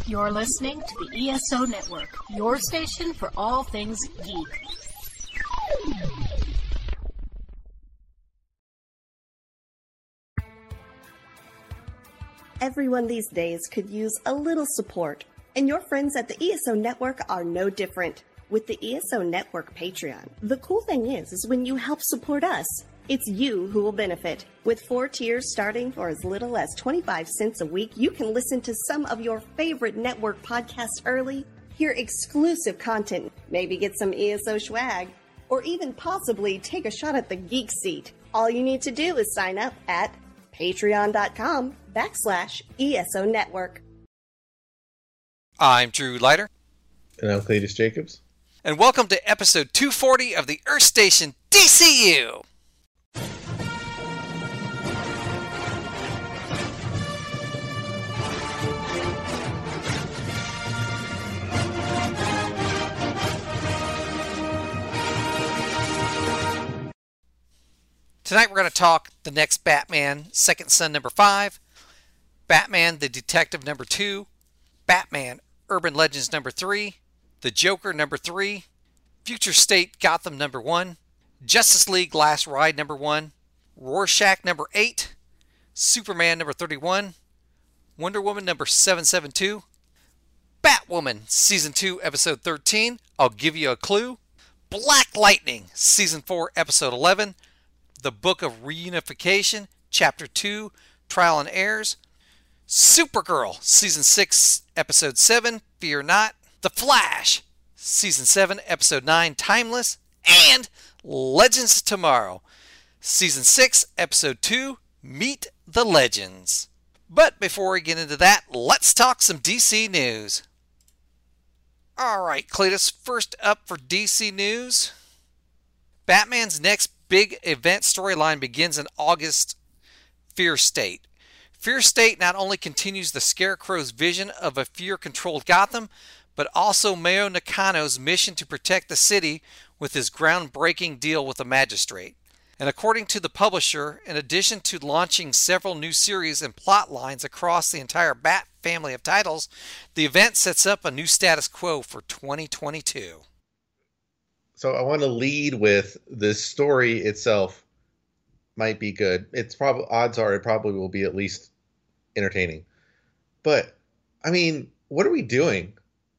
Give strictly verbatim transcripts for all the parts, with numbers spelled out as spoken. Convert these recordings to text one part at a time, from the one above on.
You're listening to the E S O Network, your station for all things geek. Everyone these days could use a little support, and your friends at the E S O Network are no different. With the E S O Network Patreon, the cool thing is, is when you help support us, it's you who will benefit. With four tiers starting for as little as twenty-five cents a week, you can listen to some of your favorite network podcasts early, hear exclusive content, maybe get some E S O swag, or even possibly take a shot at the geek seat. All you need to do is sign up at patreon.com backslash ESO Network. I'm Drew Leiter. And I'm Cletus Jacobs. And welcome to episode two forty of the Earth Station D C U. Tonight we're going to talk the next Batman, Second Son number five, Batman the Detective number two, Batman Urban Legends number three, The Joker number three, Future State Gotham number one, Justice League Last Ride number one, Rorschach number eight, Superman number thirty-one, Wonder Woman number seven seventy-two, Batwoman Season two Episode thirteen, I'll give you a clue, Black Lightning Season four Episode eleven, The Book of Reunification Chapter two, Trial and Errors, Supergirl Season six Episode seven, Fear Not, The Flash Season seven Episode nine, Timeless, and Legends of Tomorrow Season six Episode two, Meet the Legends. But before we get into that, let's talk some D C news. Alright, Cletus, first up for D C news, Batman's next big event storyline begins in August. Fear State. Fear State not only continues the Scarecrow's vision of a fear-controlled Gotham, but also Mayo Nakano's mission to protect the city with his groundbreaking deal with the Magistrate. And according to the publisher, in addition to launching several new series and plot lines across the entire Bat family of titles, the event sets up a new status quo for twenty twenty-two. So I want to lead with the story itself might be good. It's probably, odds are it probably will be at least entertaining. But I mean, what are we doing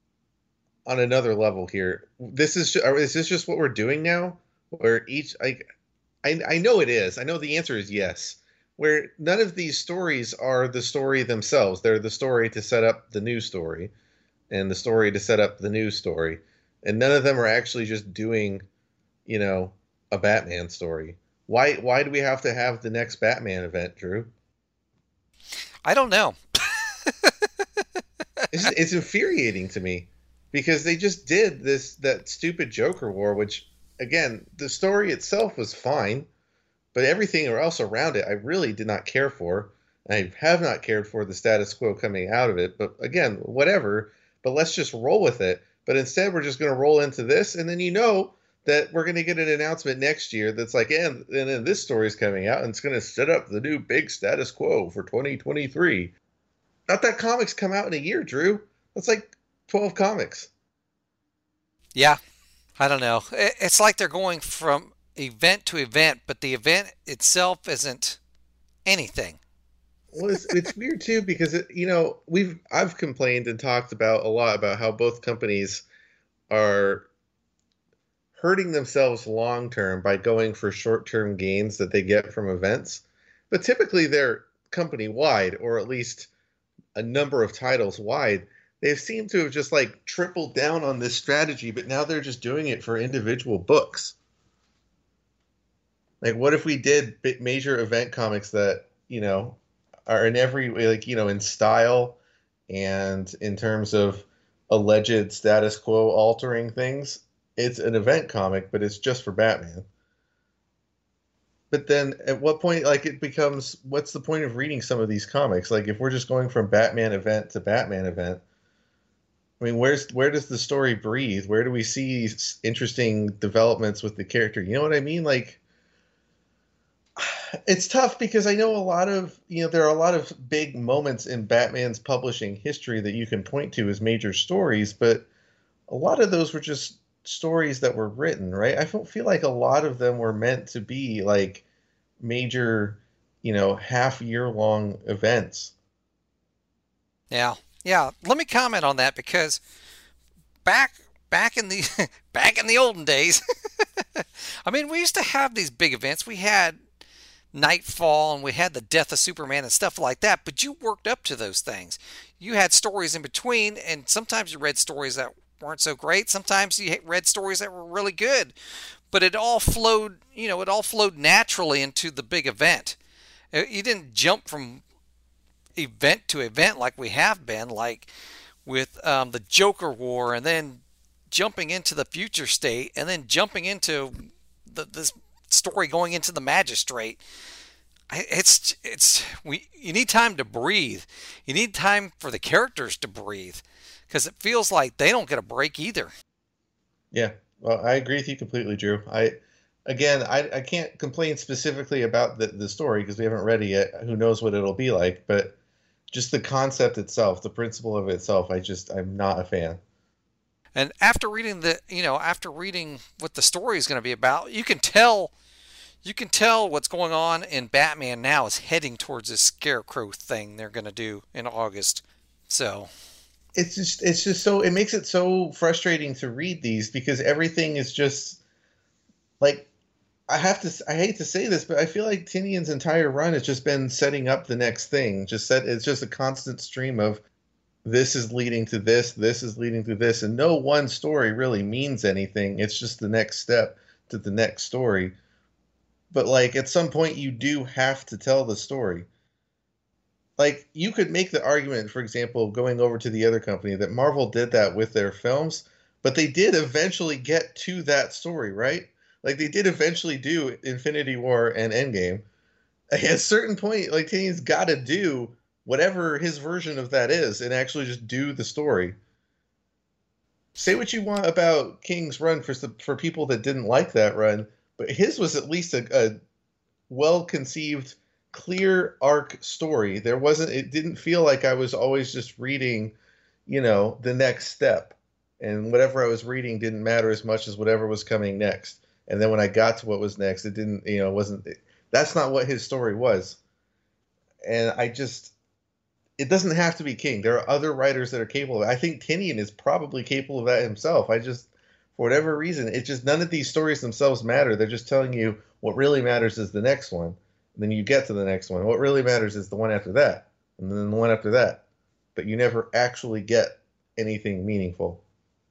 on another level here? This is is this just what we're doing now? Where each I I I know it is. I know the answer is yes. Where none of these stories are the story themselves. They're the story to set up the new story, and the story to set up the new story. And none of them are actually just doing, you know, a Batman story. Why why do we have to have the next Batman event, Drew? I don't know. it's, it's infuriating to me because they just did this that stupid Joker war, which, again, the story itself was fine, but everything else around it I really did not care for. I have not cared for the status quo coming out of it. But again, whatever. But let's just roll with it. But instead, we're just going to roll into this, and then you know that we're going to get an announcement next year that's like, and, and then this story is coming out, and it's going to set up the new big status quo for twenty twenty-three. Not that comics come out in a year, Drew. That's like twelve comics. Yeah, I don't know. It's like they're going from event to event, but the event itself isn't anything. Well, it's, it's weird too because it, you know we've I've complained and talked about a lot about how both companies are hurting themselves long term by going for short term gains that they get from events, but typically they're company wide or at least a number of titles wide. They've seemed to have just like tripled down on this strategy, but now they're just doing it for individual books. Like, what if we did major event comics that you know. are in every way, like, you know, in style and in terms of alleged status quo altering things. It's an event comic, but it's just for Batman. But then at what point, like, it becomes, what's the point of reading some of these comics? Like, if we're just going from Batman event to Batman event, I mean, where's where does the story breathe? Where do we see interesting developments with the character? You know what I mean? Like, It's tough because I know a lot of, you know, there are a lot of big moments in Batman's publishing history that you can point to as major stories, but a lot of those were just stories that were written, right? I don't feel like a lot of them were meant to be like major, you know, half year long events. Yeah. Yeah. Let me comment on that because back back in the back in the olden days, I mean, we used to have these big events. We had Nightfall and we had the death of Superman and stuff like that, but you worked up to those things. You had stories in between, and sometimes you read stories that weren't so great. Sometimes you read stories that were really good, but it all flowed, you know, it all flowed naturally into the big event. Uh, You didn't jump from event to event like we have been, like with um, the Joker War, and then jumping into the future state, and then jumping into the, this story going into the Magistrate. It's it's we you need time to breathe. You need time for the characters to breathe because it feels like they don't get a break either. Yeah, well, I agree with you completely, Drew. I, again, I, I can't complain specifically about the, the story because we haven't read it yet. Who knows what it'll be like, but just the concept itself, the principle of itself, I just, I'm not a fan. And after reading the, you know, after reading what the story is going to be about, you can tell, you can tell what's going on in Batman now is heading towards this Scarecrow thing they're going to do in August. So It's just, it's just so, it makes it so frustrating to read these because everything is just like, I have to, I hate to say this, but I feel like Tinian's entire run has just been setting up the next thing. Just set, it's just a constant stream of this is leading to this, this is leading to this, and no one story really means anything. It's just the next step to the next story. But like at some point, you do have to tell the story. Like you could make the argument, for example, going over to the other company, that Marvel did that with their films, but they did eventually get to that story, right? Like they did eventually do Infinity War and Endgame. At a certain point, like Tinian's got to do whatever his version of that is and actually just do the story. Say what you want about King's run for some, for people that didn't like that run, but his was at least a, a well-conceived, clear arc story. There wasn't, it didn't feel like I was always just reading, you know, the next step. And whatever I was reading didn't matter as much as whatever was coming next. And then when I got to what was next, it didn't, you know, it wasn't, it, that's not what his story was. And I just, it doesn't have to be King. There are other writers that are capable of it. I think Tinian is probably capable of that himself. I just, for whatever reason, it just, none of these stories themselves matter. They're just telling you what really matters is the next one. And then you get to the next one. What really matters is the one after that. And then the one after that. But you never actually get anything meaningful.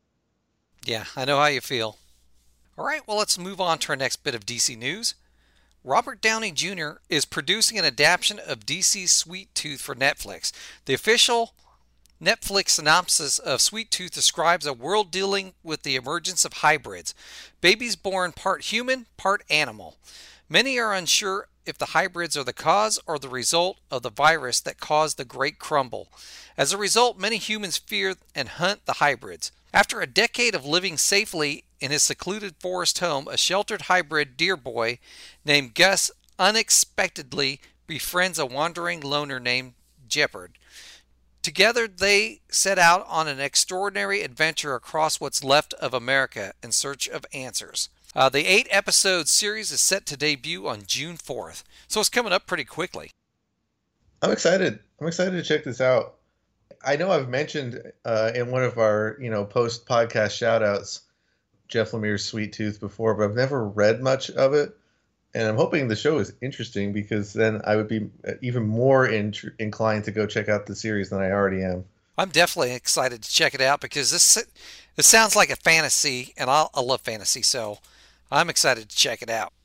yeah, I know how you feel. All right, well, let's move on to our next bit of D C news. Robert Downey Junior is producing an adaptation of D C's Sweet Tooth for Netflix. The official Netflix synopsis of Sweet Tooth describes a world dealing with the emergence of hybrids, babies born part human, part animal. Many are unsure if the hybrids are the cause or the result of the virus that caused the Great Crumble. As a result, many humans fear and hunt the hybrids. After a decade of living safely in his secluded forest home, a sheltered hybrid deer boy named Gus unexpectedly befriends a wandering loner named Jeopard. Together, they set out on an extraordinary adventure across what's left of America in search of answers. Uh, the eight-episode series is set to debut on June fourth, so it's coming up pretty quickly. I'm excited. I'm excited to check this out. I know I've mentioned uh, in one of our, you know, post-podcast shout-outs Jeff Lemire's Sweet Tooth before, but I've never read much of it. And I'm hoping the show is interesting because then I would be even more in- inclined to go check out the series than I already am. I'm definitely excited to check it out because this this sounds like a fantasy, and I'll, I love fantasy, so I'm excited to check it out.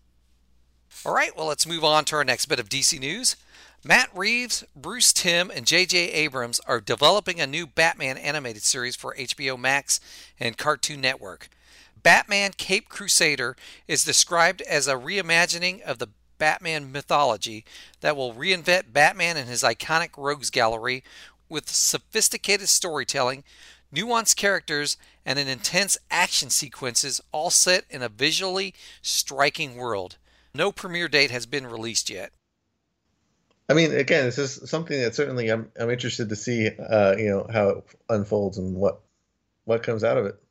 All right, well, let's move on to our next bit of D C news. Matt Reeves, Bruce Timm, and J J Abrams are developing a new Batman animated series for H B O Max and Cartoon Network. Batman Caped Crusader is described as a reimagining of the Batman mythology that will reinvent Batman and his iconic rogues gallery with sophisticated storytelling, nuanced characters, and an intense action sequences all set in a visually striking world. No premiere date has been released yet. I mean, again, this is something that certainly I'm I'm interested to see, uh, you know, how it unfolds and what what comes out of it.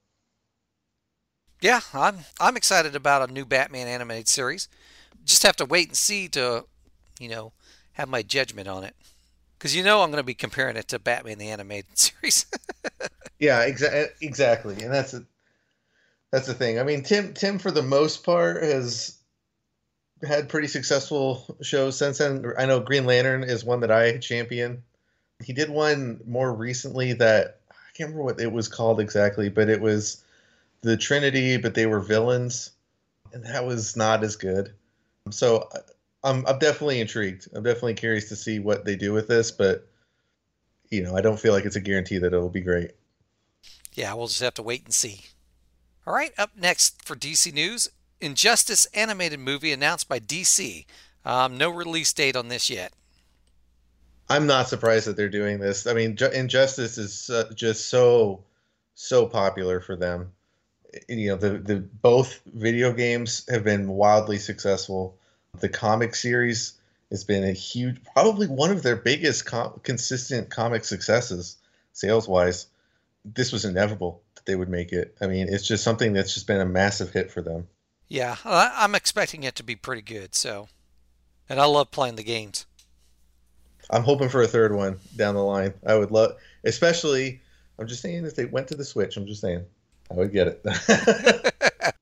Yeah, I'm I'm excited about a new Batman animated series. Just have to wait and see to, you know, have my judgment on it. Because you know I'm going to be comparing it to Batman the Animated Series. Yeah, exa- exactly, and that's a, that's the thing. I mean, Tim Tim for the most part has had pretty successful shows since then. I know Green Lantern is one that I champion. He did one more recently that I can't remember what it was called exactly, but it was the Trinity, but they were villains, and that was not as good. So I'm I'm definitely intrigued. I'm definitely curious to see what they do with this, but you know, I don't feel like it's a guarantee that it'll be great. Yeah, we'll just have to wait and see. All right, up next for D C News, Injustice animated movie announced by D C. Um, no release date on this yet. I'm not surprised that they're doing this. I mean, Ju- Injustice is uh, just so so popular for them. You know, the the both video games have been wildly successful. The comic series has been a huge, probably one of their biggest com- consistent comic successes sales wise. This was inevitable that they would make it. I mean, it's just something that's just been a massive hit for them. Yeah, I- I'm expecting it to be pretty good. So, and I love playing the games. I'm hoping for a third one down the line. I would love, especially, I'm just saying if they went to the Switch, I'm just saying, I would get it.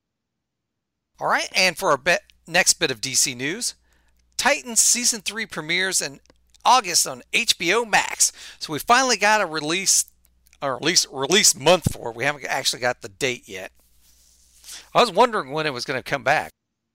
All right, and for our bit, next bit of D C news, Titans Season three premieres in August on H B O Max. So we finally got a release, or at least release month for it. We haven't actually got the date yet. I was wondering when it was going to come back.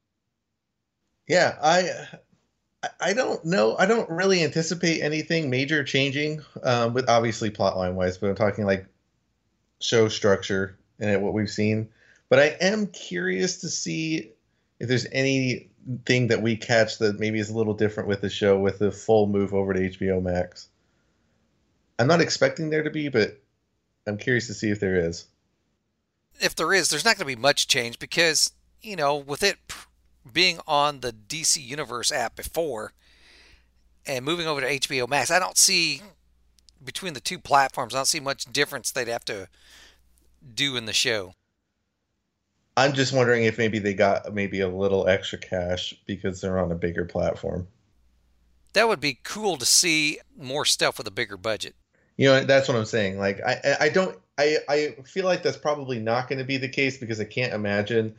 Yeah, I I don't know. I don't really anticipate anything major changing um, with obviously plotline wise, but I'm talking like show structure and what we've seen. But I am curious to see if there's anything that we catch that maybe is a little different with the show with the full move over to H B O Max. I'm not expecting there to be, but I'm curious to see if there is. If there is, there's not going to be much change because, you know, with it being on the D C Universe app before and moving over to H B O Max, I don't see, between the two platforms, I don't see much difference they'd have to do in the show. I'm just wondering if maybe they got maybe a little extra cash because they're on a bigger platform. That would be cool to see more stuff with a bigger budget. You know, that's what I'm saying. Like, I, I don't, I, I feel like that's probably not going to be the case because I can't imagine,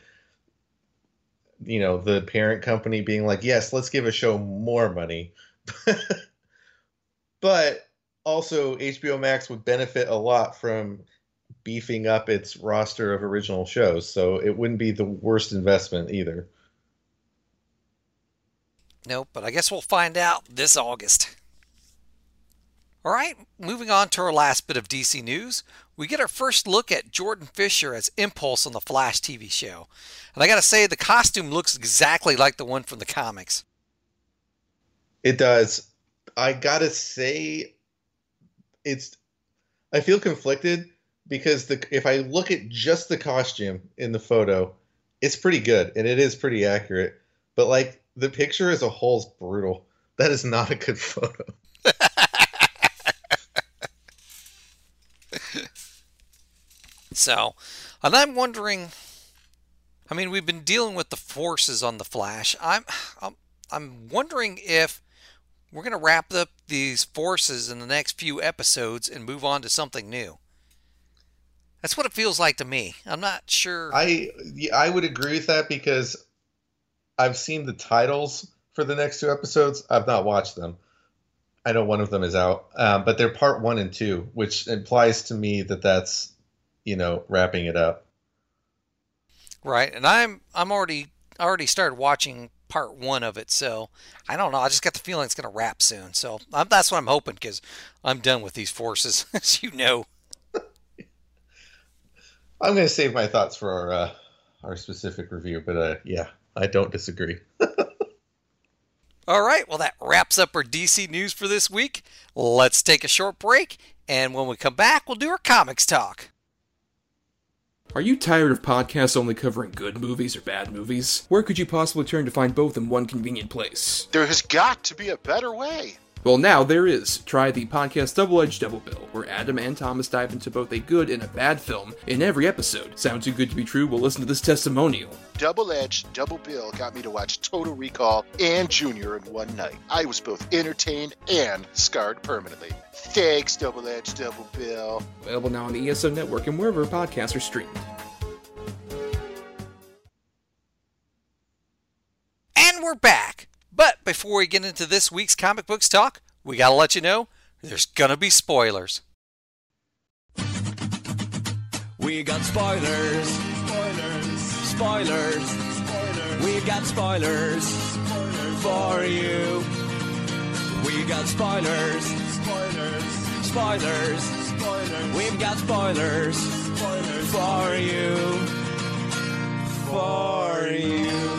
you know, the parent company being like, yes, let's give a show more money. But also, H B O Max would benefit a lot from beefing up its roster of original shows. So it wouldn't be the worst investment either. Nope, but I guess we'll find out this August. All right, moving on to our last bit of D C news, we get our first look at Jordan Fisher as Impulse on the Flash T V show. And I got to say, the costume looks exactly like the one from the comics. It does. I got to say, it's, I feel conflicted because the if I look at just the costume in the photo, it's pretty good and it is pretty accurate. But like the picture as a whole is brutal. That is not a good photo. So, and I'm wondering, I mean, we've been dealing with the forces on the Flash. I'm, I'm, I'm wondering if we're going to wrap up these forces in the next few episodes and move on to something new. That's what it feels like to me. I'm not sure. I I would agree with that because I've seen the titles for the next two episodes. I've not watched them. I know one of them is out, um, but they're part one and two, which implies to me that that's, you know, wrapping it up. Right, and I'm I'm already already started watching part one of it, so I don't know. I just got the feeling it's going to wrap soon. So I'm, that's what I'm hoping because I'm done with these forces, as you know. I'm going to save my thoughts for our uh, our specific review, but uh, yeah, I don't disagree. All right, well, that wraps up our D C news for this week. Let's take a short break, and when we come back, we'll do our comics talk. Are you tired of podcasts only covering good movies or bad movies? Where could you possibly turn to find both in one convenient place? There has got to be a better way. Well, now there is. Try the podcast Double Edge Double Bill, where Adam and Thomas dive into both a good and a bad film in every episode. Sound too good to be true? Well, listen to this testimonial. Double Edge Double Bill got me to watch Total Recall and Junior in one night. I was both entertained and scarred permanently. Thanks, Double Edge Double Bill. Available now on the E S O Network and wherever podcasts are streamed. And we're back. But before we get into this week's comic books talk, we gotta let you know there's gonna be spoilers. We got spoilers. Spoilers. Spoilers. Spoilers. We got spoilers. Spoilers for you. We got spoilers. Spoilers. Spoilers. Spoilers. We've got spoilers. Spoilers for you. For you.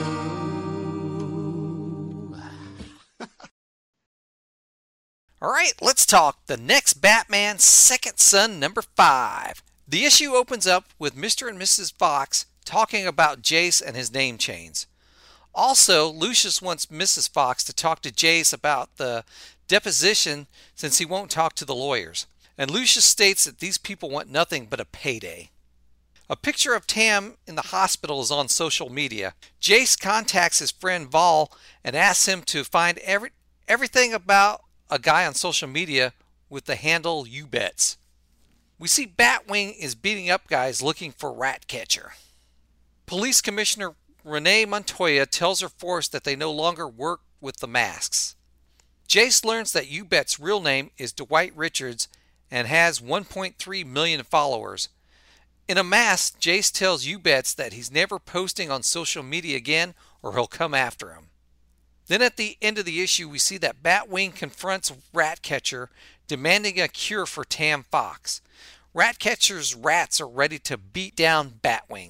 All right, let's talk the next Batman Second Son number five. The issue opens up with Mister and Missus Fox talking about Jace and his name chains. Also, Lucius wants Missus Fox to talk to Jace about the deposition since he won't talk to the lawyers. And Lucius states that these people want nothing but a payday. A picture of Tam in the hospital is on social media. Jace contacts his friend Val and asks him to find every, everything about a guy on social media with the handle YouBets. We see Batwing is beating up guys looking for Ratcatcher. Police Commissioner Renee Montoya tells her force that they no longer work with the masks. Jace learns that YouBet's real name is Dwight Richards and has one point three million followers. In a mask, Jace tells YouBets that he's never posting on social media again or he'll come after him. Then at the end of the issue, we see that Batwing confronts Ratcatcher, demanding a cure for Tam Fox. Ratcatcher's rats are ready to beat down Batwing.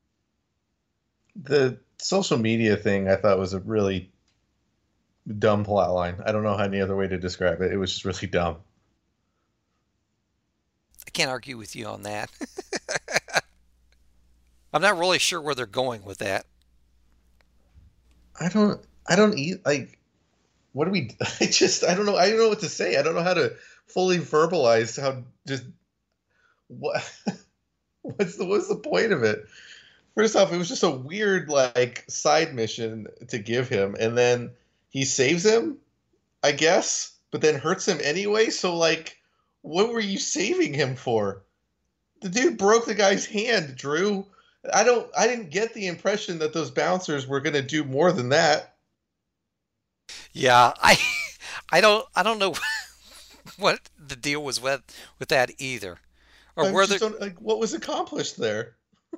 The social media thing I thought was a really dumb plot line. I don't know any other way to describe it. It was just really dumb. I can't argue with you on that. I'm not really sure where they're going with that. I don't... I don't eat like what do we I just I don't know I don't know what to say. I don't know how to fully verbalize how just what what's the what's the point of it? First off, it was just a weird like side mission to give him, and then he saves him, I guess, but then hurts him anyway. So like what were you saving him for? The dude broke the guy's hand, Drew. I don't I didn't get the impression that those bouncers were going to do more than that. Yeah, I I don't I don't know what the deal was with with that either. Or I'm whether just like what was accomplished there.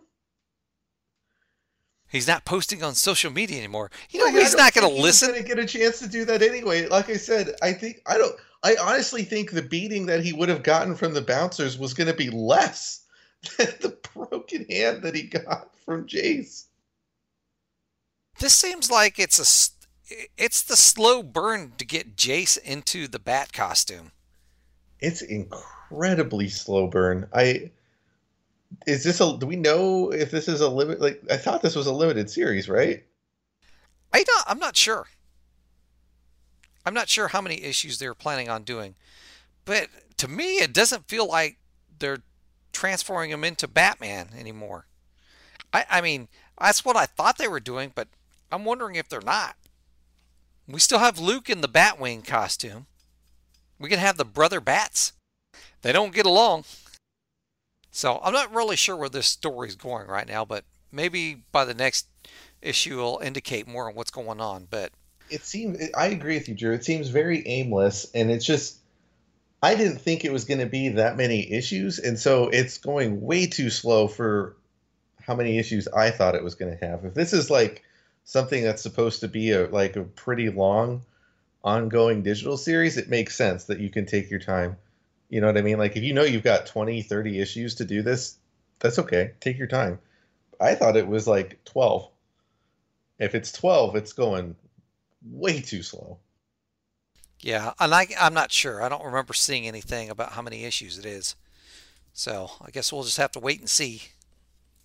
He's not posting on social media anymore. You know, Like, he's I not don't going to think he was listen. gonna get a chance to do that anyway. Like I said, I think I don't I honestly think the beating that he would have gotten from the bouncers was going to be less than the broken hand that he got from Jace. This seems like it's a s- it's the slow burn to get Jace into the Bat costume. It's incredibly slow burn. I is this a do we know if this is a limit like I thought this was a limited series, right? I don't, I'm not sure. I'm not sure how many issues they're planning on doing. But to me, it doesn't feel like they're transforming him into Batman anymore. I, I mean, that's what I thought they were doing, but I'm wondering if they're not. We still have Luke in the Batwing costume. We can have the brother Bats. They don't get along. So I'm not really sure where this story's going right now, but maybe by the next issue will indicate more on what's going on. But It seems I agree with you, Drew. It seems very aimless, and it's just I didn't think it was going to be that many issues, and so it's going way too slow for how many issues I thought it was going to have. If this is like something that's supposed to be a like a pretty long ongoing digital series, it makes sense that you can take your time. You know what I mean? Like if you know you've got twenty, thirty issues to do this, that's okay. Take your time. I thought it was like twelve. If it's twelve, it's going way too slow. yeah, and I, I'm not sure. I don't remember seeing anything about how many issues it is. So I guess we'll just have to wait and see.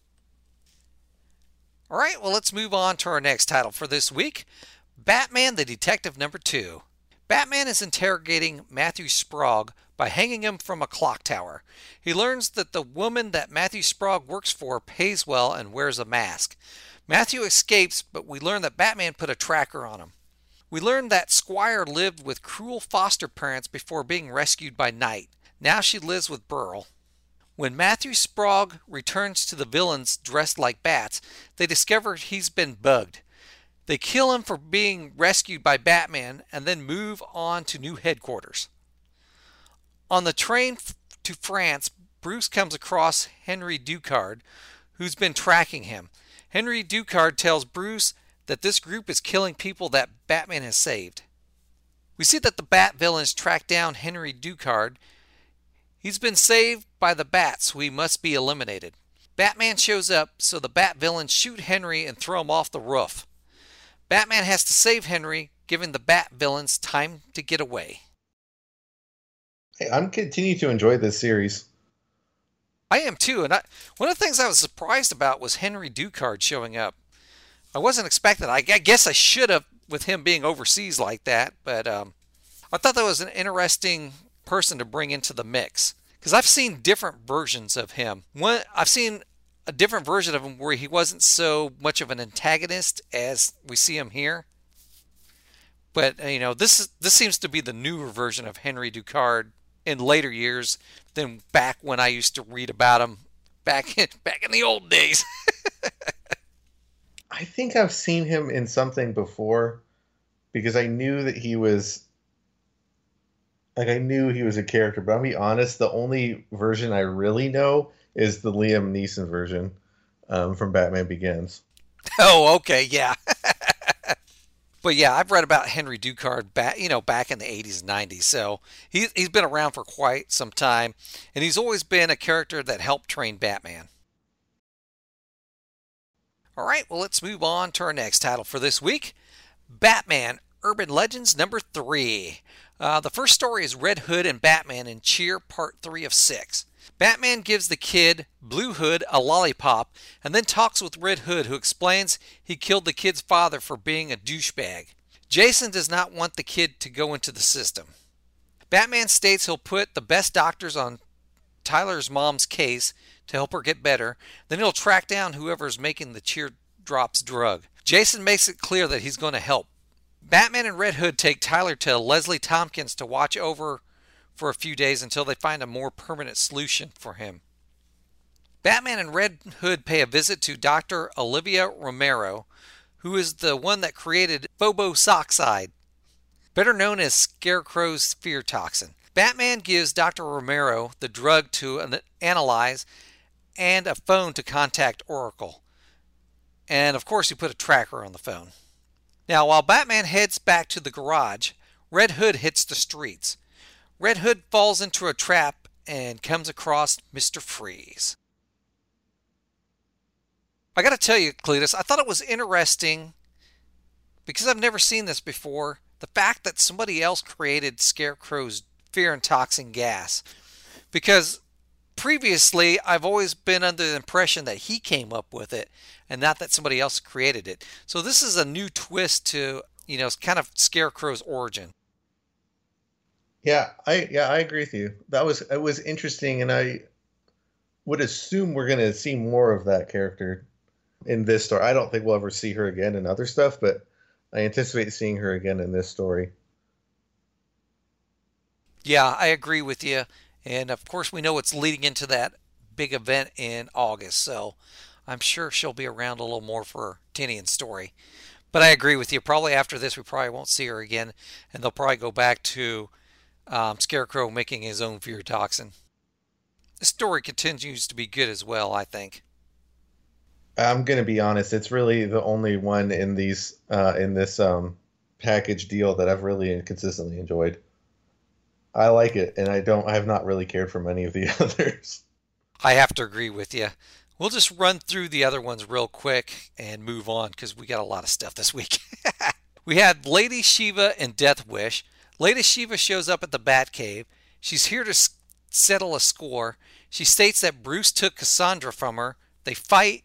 All right, well, let's move on to our next title for this week, Batman the Detective number two. Batman is interrogating Matthew Sprague by hanging him from a clock tower. He learns that the woman that Matthew Sprague works for pays well and wears a mask. Matthew escapes, but we learn that Batman put a tracker on him. We learn that Squire lived with cruel foster parents before being rescued by Knight. Now she lives with Burl. When Matthew Sprague returns to the villains dressed like bats, they discover he's been bugged. They kill him for being rescued by Batman and then move on to new headquarters. On the train f- to France, Bruce comes across Henry Ducard, who's been tracking him. Henry Ducard tells Bruce that this group is killing people that Batman has saved. We see that the Bat villains track down Henry Ducard. He's been saved by the Bats, so he must be eliminated. Batman shows up, so the Bat villains shoot Henry and throw him off the roof. Batman has to save Henry, giving the Bat villains time to get away. Hey, I'm continuing to enjoy this series. I am too, and I, one of the things I was surprised about was Henry Ducard showing up. I wasn't expecting it. I, I guess I should have with him being overseas like that, but um, I thought that was an interesting person to bring into the mix, because I've seen different versions of him. One, I've seen a different version of him where he wasn't so much of an antagonist as we see him here. But you know, this is this seems to be the newer version of Henry Ducard in later years than back when I used to read about him back in back in the old days. I think I've seen him in something before because I knew that he was like I knew he was a character, but I'll be honest, the only version I really know is the Liam Neeson version um, from Batman Begins. Oh, okay, yeah. But yeah, I've read about Henry Ducard back, you know, back in the eighties and nineties. So he, he's been around for quite some time, and he's always been a character that helped train Batman. All right, well, let's move on to our next title for this week, Batman Urban Legends number three. Uh, the first story is Red Hood and Batman in Cheer Part three of six. Batman gives the kid, Blue Hood, a lollipop and then talks with Red Hood, who explains he killed the kid's father for being a douchebag. Jason does not want the kid to go into the system. Batman states he'll put the best doctors on Tyler's mom's case to help her get better. Then he'll track down whoever's making the Cheer Drops drug. Jason makes it clear that he's going to help. Batman and Red Hood take Tyler to Leslie Tompkins to watch over for a few days until they find a more permanent solution for him. Batman and Red Hood pay a visit to Doctor Olivia Romero, who is the one that created Phobosoxide, better known as Scarecrow's fear toxin. Batman gives Doctor Romero the drug to analyze and a phone to contact Oracle. And of course he put a tracker on the phone. Now while Batman heads back to the garage, Red Hood hits the streets. Red Hood falls into a trap and comes across Mister Freeze. I gotta tell you, Cletus, I thought it was interesting, because I've never seen this before, the fact that somebody else created Scarecrow's fear and toxin gas. Because previously, I've always been under the impression that he came up with it, and not that somebody else created it. So this is a new twist to, you know, kind of Scarecrow's origin. Yeah, I yeah, I agree with you. That was it was interesting, and I would assume we're going to see more of that character in this story. I don't think we'll ever see her again in other stuff, but I anticipate seeing her again in this story. Yeah, I agree with you. And of course, we know it's leading into that big event in August, so I'm sure she'll be around a little more for Tinian's story. But I agree with you. Probably after this, we probably won't see her again, and they'll probably go back to um, Scarecrow making his own fear toxin. The story continues to be good as well, I think. I'm going to be honest. It's really the only one in these uh, in this um, package deal that I've really consistently enjoyed. I like it, and I don't. I have not really cared for many of the others. I have to agree with you. We'll just run through the other ones real quick and move on, because we got a lot of stuff this week. We had Lady Shiva and Death Wish. Lady Shiva shows up at the Batcave. She's here to s- settle a score. She states that Bruce took Cassandra from her. They fight.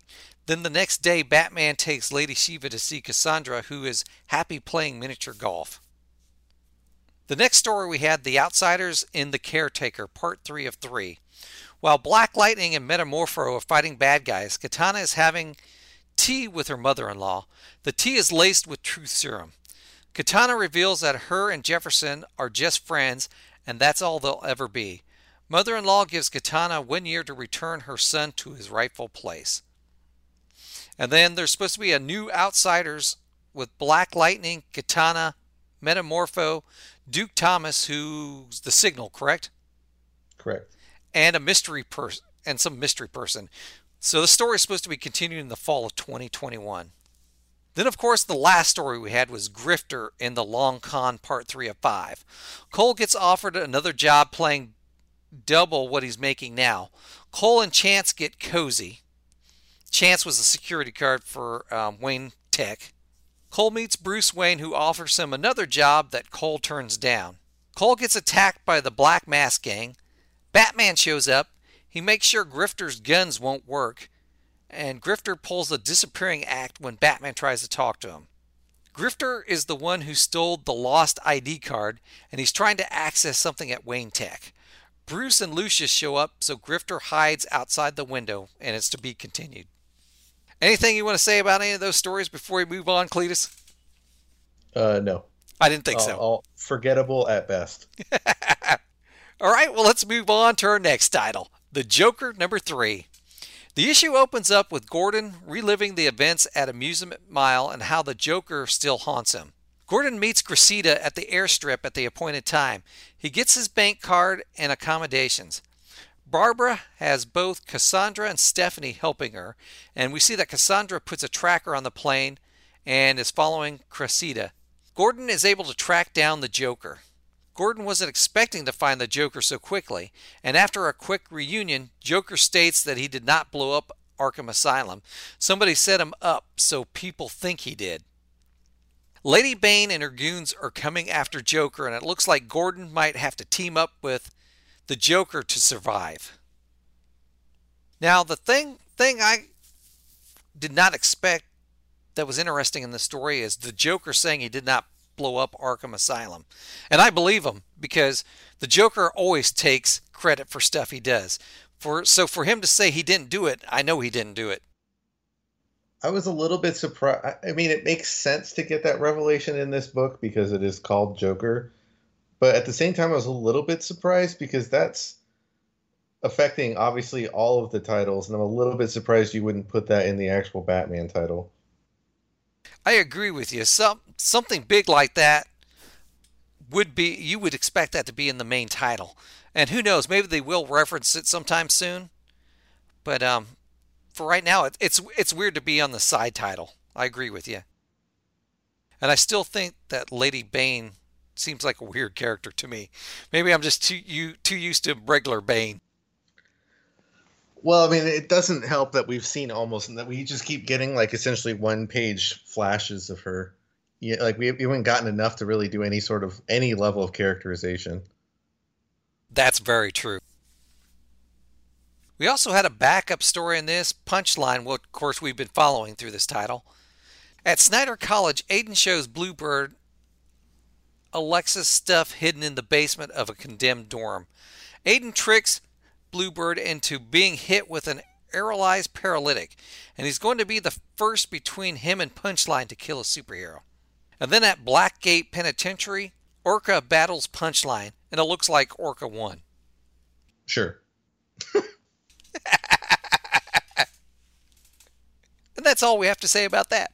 Then the next day, Batman takes Lady Shiva to see Cassandra, who is happy playing miniature golf. The next story we had, The Outsiders in The Caretaker, part three of three. While Black Lightning and Metamorpho are fighting bad guys, Katana is having tea with her mother-in-law. The tea is laced with truth serum. Katana reveals that her and Jefferson are just friends, and that's all they'll ever be. Mother-in-law gives Katana one year to return her son to his rightful place. And then there's supposed to be a new Outsiders with Black Lightning, Katana, Metamorpho, Duke Thomas, who's the Signal, correct? Correct. And a mystery person, and some mystery person. So the story is supposed to be continuing in the fall of twenty twenty-one. Then, of course, the last story we had was Grifter in The Long Con, part three of five. Cole gets offered another job playing double what he's making now. Cole and Chance get cozy. Chance was the security guard for um, Wayne Tech. Cole meets Bruce Wayne, who offers him another job that Cole turns down. Cole gets attacked by the Black Mask Gang. Batman shows up. He makes sure Grifter's guns won't work. And Grifter pulls a disappearing act when Batman tries to talk to him. Grifter is the one who stole the lost I D card, and he's trying to access something at Wayne Tech. Bruce and Lucius show up, so Grifter hides outside the window, and it's to be continued. Anything you want to say about any of those stories before we move on, Cletus? Uh, no. I didn't think all, so. All forgettable at best. All right, well, let's move on to our next title, The Joker, number three. The issue opens up with Gordon reliving the events at Amusement Mile and how the Joker still haunts him. Gordon meets Cressida at the airstrip at the appointed time. He gets his bank card and accommodations. Barbara has both Cassandra and Stephanie helping her, and we see that Cassandra puts a tracker on the plane and is following Cressida. Gordon is able to track down the Joker. Gordon wasn't expecting to find the Joker so quickly, and after a quick reunion, Joker states that he did not blow up Arkham Asylum. Somebody set him up so people think he did. Lady Bane and her goons are coming after Joker, and it looks like Gordon might have to team up with the Joker to survive. Now, the thing thing I did not expect that was interesting in the story is the Joker saying he did not blow up Arkham Asylum. And I believe him, because the Joker always takes credit for stuff he does. For so for him to say he didn't do it, I know he didn't do it. I was a little bit surprised. I mean, it makes sense to get that revelation in this book because it is called Joker. But at the same time, I was a little bit surprised because that's affecting, obviously, all of the titles. And I'm a little bit surprised you wouldn't put that in the actual Batman title. I agree with you. Some, something big like that would be, you would expect that to be in the main title. And who knows, maybe they will reference it sometime soon. But um, for right now, it, it's it's weird to be on the side title. I agree with you. And I still think that Lady Bane seems like a weird character to me. Maybe I'm just too you too used to regular Bane. Well, I mean, it doesn't help that we've seen almost that we just keep getting like essentially one page flashes of her. Yeah, like we, we haven't gotten enough to really do any sort of any level of characterization. That's very true. We also had a backup story in this, Punchline, what of course we've been following through this title. At Snyder College, Aiden shows Bluebird Alexa's stuff hidden in the basement of a condemned dorm. Aiden tricks Bluebird into being hit with an aerolized paralytic, and he's going to be the first between him and Punchline to kill a superhero. And then at Blackgate Penitentiary, Orca battles Punchline, and it looks like Orca won. Sure. And that's all we have to say about that.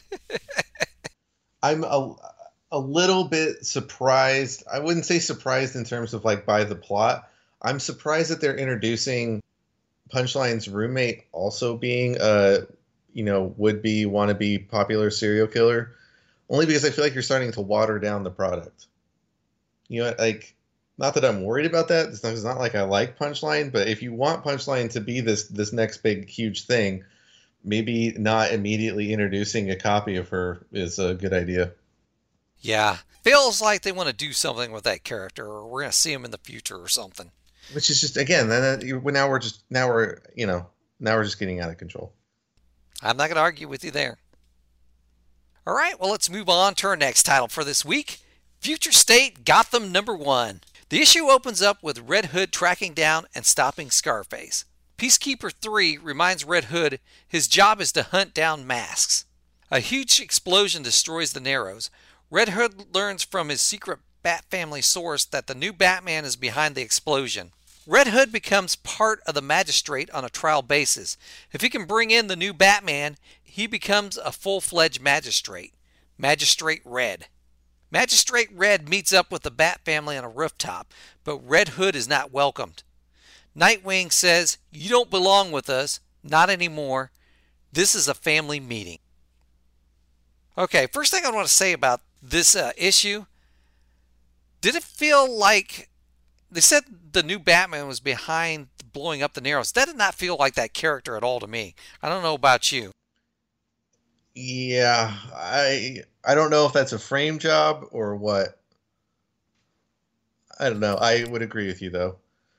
I'm a, a little bit surprised. I wouldn't say surprised in terms of like by the plot. I'm surprised that they're introducing Punchline's roommate also being a, you know, would-be, wannabe popular serial killer. Only because I feel like you're starting to water down the product. You know, like, not that I'm worried about that. It's not, it's not like I like Punchline, but if you want Punchline to be this this next big, huge thing, maybe not immediately introducing a copy of her is a good idea. Yeah. Feels like they want to do something with that character, or we're going to see him in the future or something. Which is just, again, then now we're just, now we're, you know, now we're just getting out of control. I'm not going to argue with you there. All right, well, let's move on to our next title for this week. Future State Gotham number one. The issue opens up with Red Hood tracking down and stopping Scarface. Peacekeeper three reminds Red Hood his job is to hunt down masks. A huge explosion destroys the Narrows. Red Hood learns from his secret Bat Family source that the new Batman is behind the explosion. Red Hood becomes part of the magistrate on a trial basis. If he can bring in the new Batman, he becomes a full-fledged magistrate. Magistrate Red. Magistrate Red meets up with the Bat Family on a rooftop, but Red Hood is not welcomed. Nightwing says, "You don't belong with us, not anymore. This is a family meeting." Okay, first thing I want to say about this uh, issue, did it feel like, they said the new Batman was behind blowing up the Narrows. That did not feel like that character at all to me. I don't know about you. Yeah, I I don't know if that's a frame job or what. I don't know. I would agree with you, though.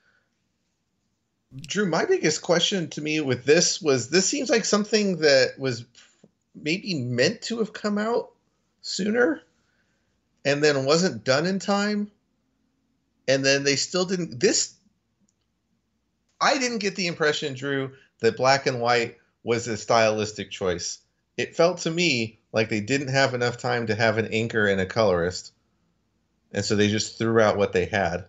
Drew, my biggest question to me with this was, this seems like something that was maybe meant to have come out sooner and then wasn't done in time. And then they still didn't. This, I didn't get the impression, Drew, that black and white was a stylistic choice. It felt to me like they didn't have enough time to have an inker and a colorist. And so they just threw out what they had.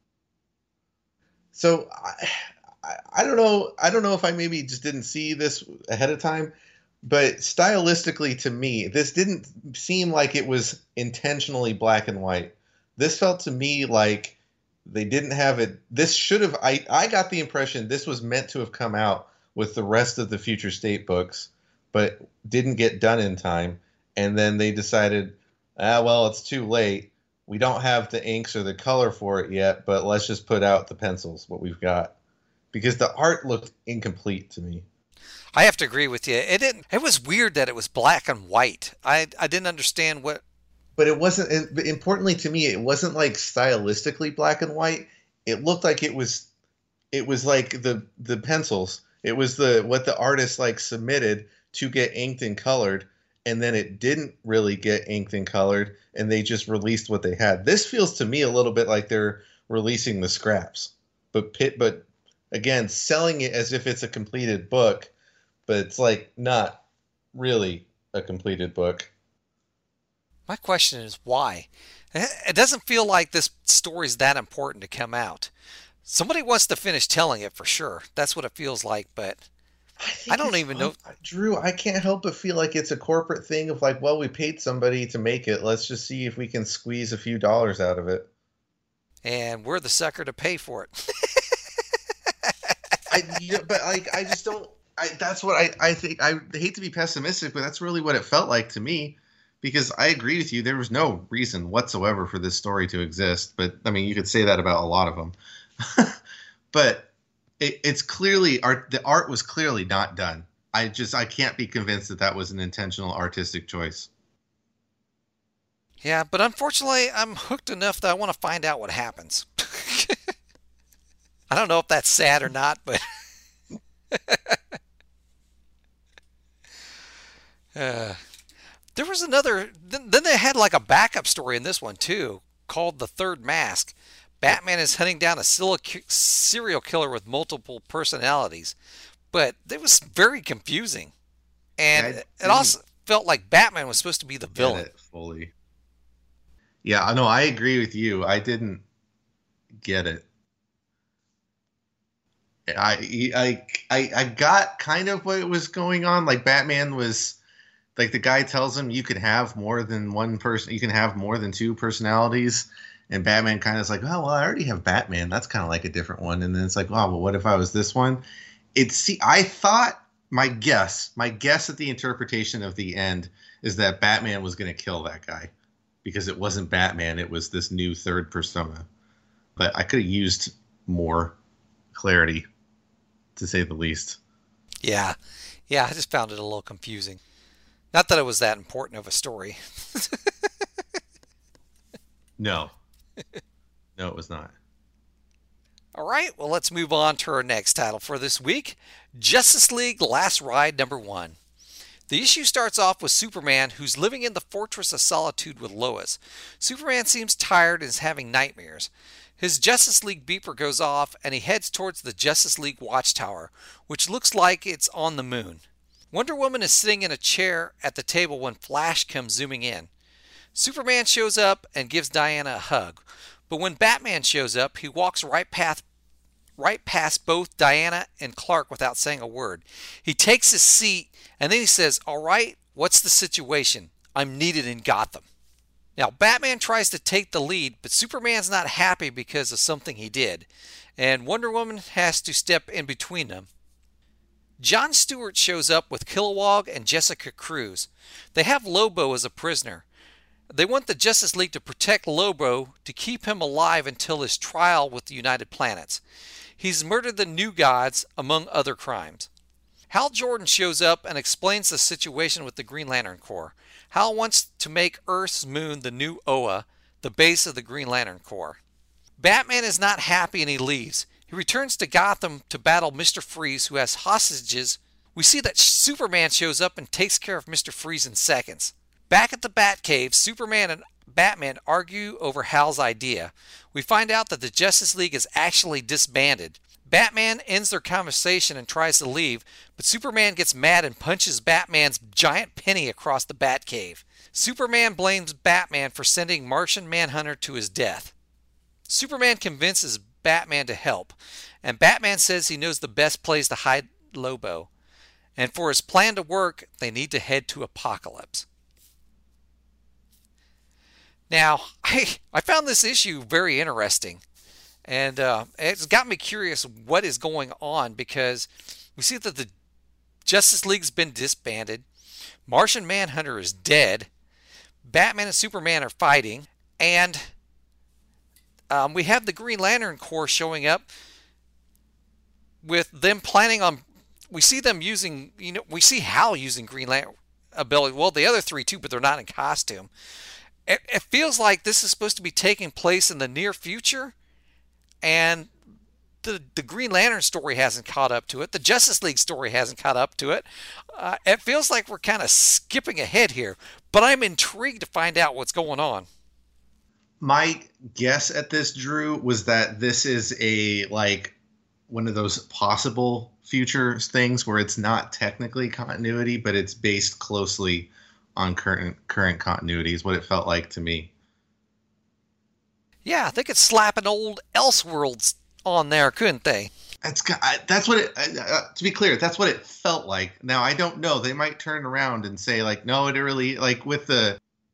So I, I, I don't know. I don't know if I maybe just didn't see this ahead of time. But stylistically to me, this didn't seem like it was intentionally black and white. This felt to me like they didn't have it. This should have, I, I got the impression this was meant to have come out with the rest of the Future State books, but didn't get done in time. And then they decided, ah, well, it's too late. We don't have the inks or the color for it yet, but let's just put out the pencils, what we've got. Because the art looked incomplete to me. I have to agree with you. It didn't. It was weird that it was black and white. I I didn't understand what. But it wasn't. Importantly to me, it wasn't like stylistically black and white. It looked like it was. It was like the the pencils. It was the what the artist like submitted to get inked and colored, and then it didn't really get inked and colored, and they just released what they had. This feels to me a little bit like they're releasing the scraps, but pit, but again, selling it as if it's a completed book. But it's like not really a completed book. My question is why? It doesn't feel like this story is that important to come out. Somebody wants to finish telling it for sure. That's what it feels like, but I, I don't even know. Drew, I can't help but feel like it's a corporate thing of like, well, we paid somebody to make it. Let's just see if we can squeeze a few dollars out of it. And we're the sucker to pay for it. I, you know, but like, I just don't. I, that's what I, I think. I hate to be pessimistic, but that's really what it felt like to me, because I agree with you. There was no reason whatsoever for this story to exist. But I mean, you could say that about a lot of them. But it, it's clearly art. The art was clearly not done. I just I can't be convinced that that was an intentional artistic choice. Yeah, but unfortunately, I'm hooked enough that I want to find out what happens. I don't know if that's sad or not, but. Uh, there was another, then, then they had like a backup story in this one too, called The Third Mask. Batman is hunting down a serial killer with multiple personalities, but it was very confusing. And yeah, it also felt like Batman was supposed to be the villain. It fully. Yeah, I know. I agree with you. I didn't get it. I, I, I, I got kind of what was going on. Like Batman was, like the guy tells him you can have more than one person, you can have more than two personalities, and Batman kind of is like, oh well, I already have Batman. That's kind of like a different one. And then it's like, oh well, what if I was this one? It's see, I thought my guess, my guess at the interpretation of the end is that Batman was going to kill that guy because it wasn't Batman, it was this new third persona. But I could have used more clarity, to say the least. Yeah. Yeah, I just found it a little confusing. Not that it was that important of a story. No. No, it was not. All right, well, let's move on to our next title for this week. Justice League Last Ride number one. The issue starts off with Superman, who's living in the Fortress of Solitude with Lois. Superman seems tired and is having nightmares. His Justice League beeper goes off, and he heads towards the Justice League watchtower, which looks like it's on the moon. Wonder Woman is sitting in a chair at the table when Flash comes zooming in. Superman shows up and gives Diana a hug, but when Batman shows up, he walks right past, right past both Diana and Clark without saying a word. He takes his seat, and then he says, "All right, what's the situation? I'm needed in Gotham." Now, Batman tries to take the lead, but Superman's not happy because of something he did, and Wonder Woman has to step in between them. John Stewart shows up with Kilowog and Jessica Cruz. They have Lobo as a prisoner. They want the Justice League to protect Lobo to keep him alive until his trial with the United Planets. He's murdered the New Gods, among other crimes. Hal Jordan shows up and explains the situation with the Green Lantern Corps. Hal wants to make Earth's moon the new Oa, the base of the Green Lantern Corps. Batman is not happy and he leaves. He returns to Gotham to battle Mister Freeze, who has hostages. We see that Superman shows up and takes care of Mister Freeze in seconds. Back at the Batcave, Superman and Batman argue over Hal's idea. We find out that the Justice League is actually disbanded. Batman ends their conversation and tries to leave, but Superman gets mad and punches Batman's giant penny across the Batcave. Superman blames Batman for sending Martian Manhunter to his death. Superman convinces Batman to help, and Batman says he knows the best place to hide Lobo, and for his plan to work, they need to head to Apokolips. Now, I, I found this issue very interesting, and uh, it's got me curious what is going on, because we see that the Justice League's been disbanded, Martian Manhunter is dead, Batman and Superman are fighting, and Um, we have the Green Lantern Corps showing up with them planning on, we see them using, you know, we see Hal using Green Lantern ability. Well, the other three too, but they're not in costume. It, it feels like this is supposed to be taking place in the near future, and the, the Green Lantern story hasn't caught up to it. The Justice League story hasn't caught up to it. Uh, it feels like we're kind of skipping ahead here, but I'm intrigued to find out what's going on. My guess at this, Drew, was that this is a like one of those possible future things where it's not technically continuity, but it's based closely on current current continuity is what it felt like to me. Yeah, they could slap an old Elseworlds on there, couldn't they? That's that's what it. Uh, to be clear, that's what it felt like. Now I don't know. They might turn around and say like, no, it really like with the.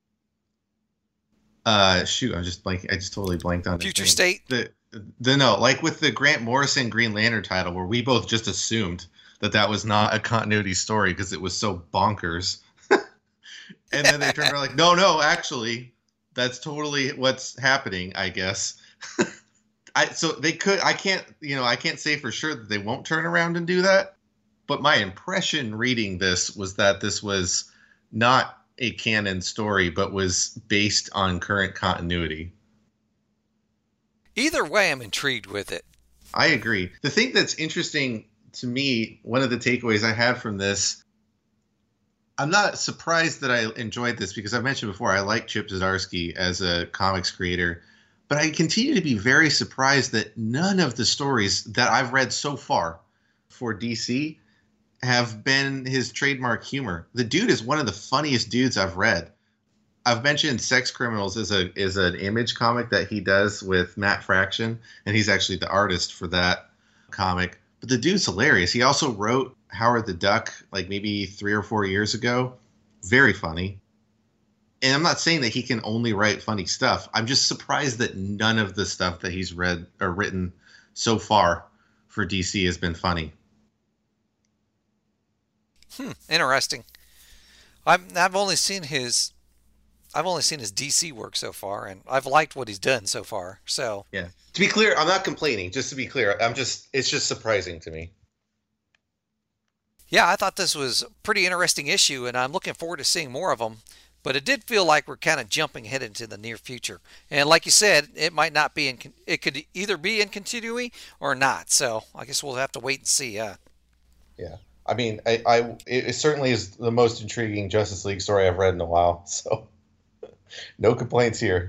Uh, shoot, I just like I just totally blanked on Future name. State. The the no, like with the Grant Morrison Green Lantern title, where we both just assumed that that was not a continuity story because it was so bonkers, and then they turned around like, no, no, actually, that's totally what's happening, I guess. I so they could I can't you know I can't say for sure that they won't turn around and do that, but my impression reading this was that this was not a canon story, but was based on current continuity. Either way, I'm intrigued with it. I agree. The thing that's interesting to me, one of the takeaways I had from this, I'm not surprised that I enjoyed this because I mentioned before I like Chip Zdarsky as a comics creator, but I continue to be very surprised that none of the stories that I've read so far for D C have been his trademark humor. The dude is one of the funniest dudes I've read. I've mentioned Sex Criminals is a is an Image comic that he does with Matt Fraction, and he's actually the artist for that comic. But the dude's hilarious. He also wrote Howard the Duck like maybe three or four years ago. Very funny. And I'm not saying that he can only write funny stuff. I'm just surprised that none of the stuff that he's read or written so far for D C has been funny. Hmm, interesting. I've I've only seen his I've only seen his D C work so far, and I've liked what he's done so far. So yeah, to be clear, I'm not complaining. Just to be clear, I'm just it's just surprising to me. Yeah, I thought this was a pretty interesting issue, and I'm looking forward to seeing more of them. But it did feel like we're kind of jumping ahead into the near future, and like you said, it might not be in. It could either be in continuity or not. So I guess we'll have to wait and see. Uh. Yeah. I mean, I, I it, it certainly is the most intriguing Justice League story I've read in a while. So, no complaints here.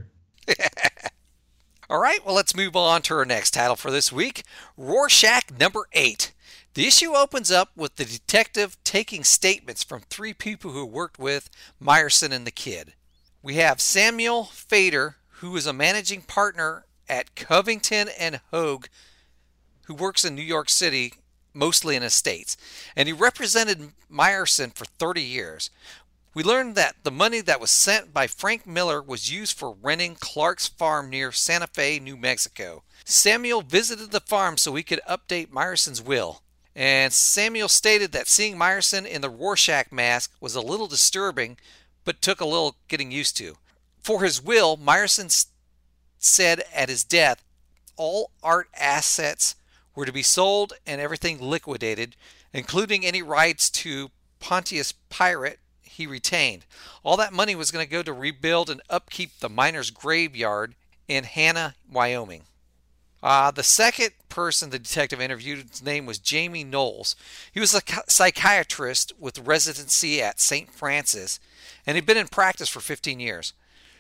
All right, well, let's move on to our next title for this week, Rorschach number eight. The issue opens up with the detective taking statements from three people who worked with Myerson and the kid. We have Samuel Fader, who is a managing partner at Covington and Hogue, who works in New York City, mostly in estates, and he represented Myerson for thirty years. We learned that the money that was sent by Frank Miller was used for renting Clark's farm near Santa Fe, New Mexico. Samuel visited the farm so he could update Myerson's will. And Samuel stated that seeing Myerson in the Rorschach mask was a little disturbing, but took a little getting used to. For his will, Myerson said at his death, all art assets were to be sold and everything liquidated, including any rights to Pontius Pilate he retained. All that money was going to go to rebuild and upkeep the miners' graveyard in Hanna, Wyoming. Uh, the second person the detective interviewed, his name was Jamie Knowles. He was a psychiatrist with residency at Saint Francis, and he'd been in practice for fifteen years.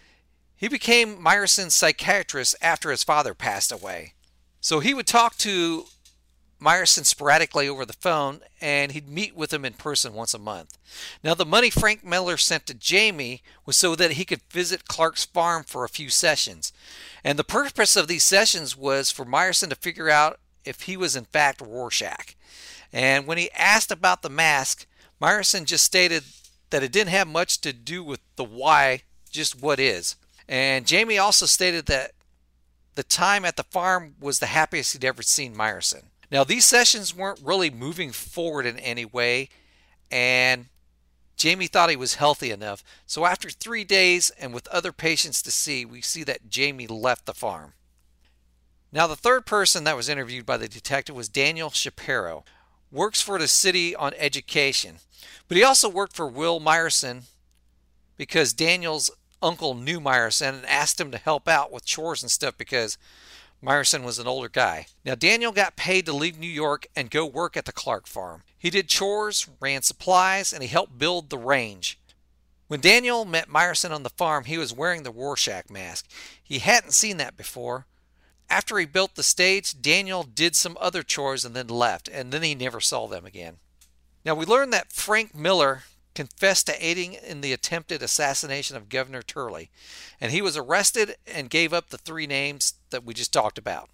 He became Myerson's psychiatrist after his father passed away. So he would talk to Myerson sporadically over the phone, and he'd meet with him in person once a month. Now, the money Frank Miller sent to Jamie was so that he could visit Clark's farm for a few sessions. And the purpose of these sessions was for Myerson to figure out if he was in fact Rorschach. And when he asked about the mask, Myerson just stated that it didn't have much to do with the why, just what is. And Jamie also stated that the time at the farm was the happiest he'd ever seen Myerson. Now, these sessions weren't really moving forward in any way, and Jamie thought he was healthy enough. So after three days and with other patients to see, we see that Jamie left the farm. Now, the third person that was interviewed by the detective was Daniel Shapiro. Works for the city on education, but he also worked for Will Myerson because Daniel's uncle knew Myerson and asked him to help out with chores and stuff because Myerson was an older guy. Now, Daniel got paid to leave New York and go work at the Clark farm. He did chores, ran supplies, and he helped build the range. When Daniel met Myerson on the farm, he was wearing the Rorschach mask. He hadn't seen that before. After he built the stage, Daniel did some other chores and then left, and then he never saw them again. Now, we learned that Frank Miller confessed to aiding in the attempted assassination of Governor Turley, and he was arrested and gave up the three names that we just talked about.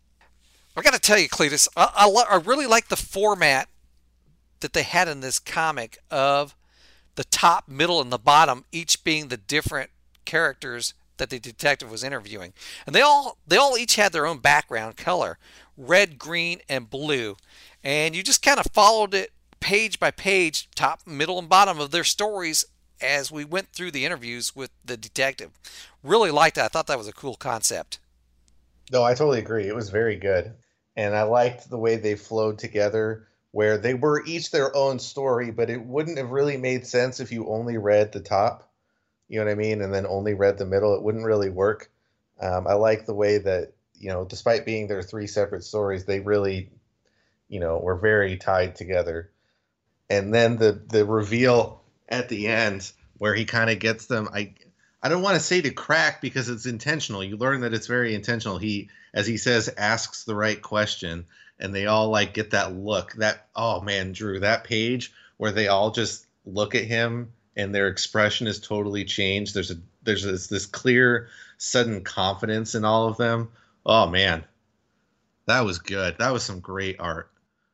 I got to tell you, Cletus, I, I, I really like the format that they had in this comic of the top, middle, and the bottom, each being the different characters that the detective was interviewing. And they all they all each had their own background color, red, green, and blue. And you just kind of followed it page by page, top, middle, and bottom of their stories as we went through the interviews with the detective. Really liked it. I thought that was a cool concept. No, I totally agree. It was very good. And I liked the way they flowed together, where they were each their own story, but it wouldn't have really made sense if you only read the top, you know what I mean, and then only read the middle. It wouldn't really work. Um, I like the way that, you know, despite being their three separate stories, they really, you know, were very tied together. And then the the reveal at the end where he kind of gets them, I I don't want to say to crack because it's intentional. You learn that it's very intentional. He, as he says, asks the right question, and they all like get that look. That, oh man, Drew, that page where they all just look at him and their expression is totally changed. There's a there's this, this clear, sudden confidence in all of them. Oh man, that was good. That was some great art.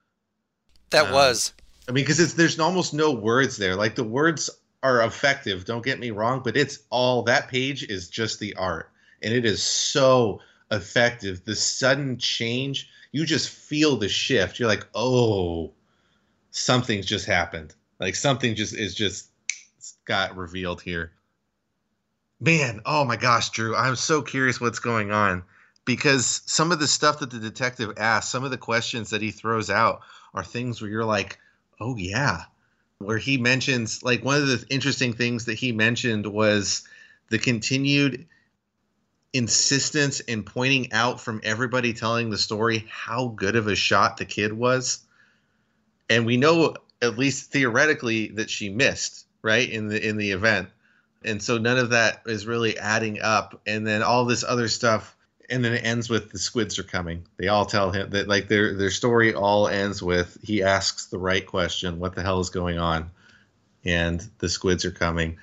That um, was. I mean, because it's there's almost no words there. Like the words are effective, don't get me wrong, but it's all, that page is just the art, and it is so effective. The sudden change, you just feel the shift. You're like, oh, something's just happened. Like something just is just got revealed here. Man, oh my gosh, Drew, I'm so curious what's going on, because some of the stuff that the detective asks, some of the questions that he throws out are things where you're like, oh yeah. Where he mentions, like, one of the interesting things that he mentioned was the continued insistence in pointing out from everybody telling the story how good of a shot the kid was. And we know at least theoretically, that she missed, right, in the in the event. And so none of that is really adding up. And then all this other stuff, and then it ends with the squids are coming. They all tell him that, like, their their story all ends with he asks the right question, what the hell is going on? And the squids are coming.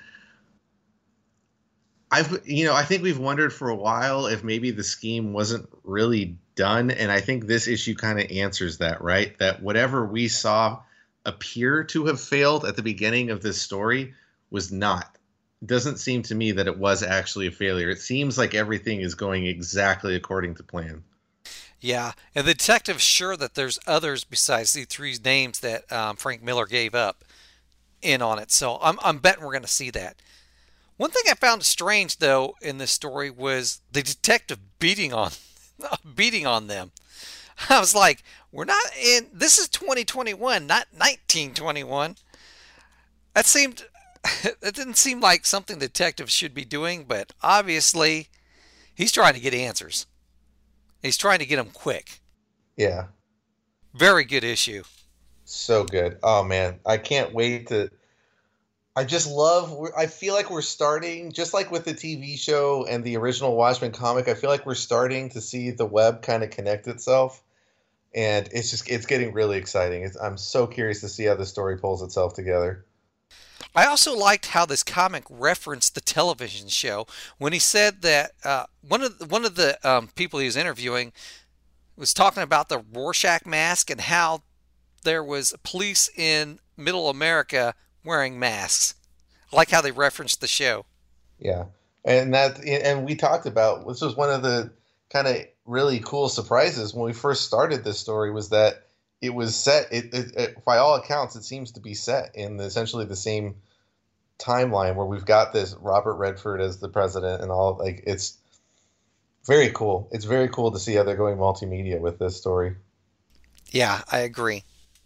I've, you know, I think we've wondered for a while if maybe the scheme wasn't really done. And I think this issue kind of answers that, right? That whatever we saw appear to have failed at the beginning of this story was not. It doesn't seem to me that it was actually a failure. It seems like everything is going exactly according to plan. Yeah, and the detective's sure that there's others besides the three names that um, Frank Miller gave up in on it. So I'm, I'm betting we're going to see that. One thing I found strange, though, in this story was the detective beating on beating on them. I was like, we're not in, this is twenty twenty-one, not nineteen twenty-one. That seemed, that didn't seem like something detectives should be doing, but obviously he's trying to get answers. He's trying to get them quick. Yeah. Very good issue. So good. Oh, man. I can't wait to... I just love... I feel like we're starting, just like with the T V show and the original Watchmen comic, I feel like we're starting to see the web kind of connect itself. And it's just... It's getting really exciting. It's, I'm so curious to see how the story pulls itself together. I also liked how this comic referenced the television show when he said that uh, one of the, one of the um, people he was interviewing was talking about the Rorschach mask and how there was police in Middle America wearing masks. I like how they referenced the show. Yeah, and that and we talked about, this was one of the kind of really cool surprises when we first started this story, was that it was set, it, it, it, by all accounts, it seems to be set in the, essentially the same timeline where we've got this Robert Redford as the president and all. Like, it's very cool. It's very cool to see how they're going multimedia with this story. Yeah, I agree.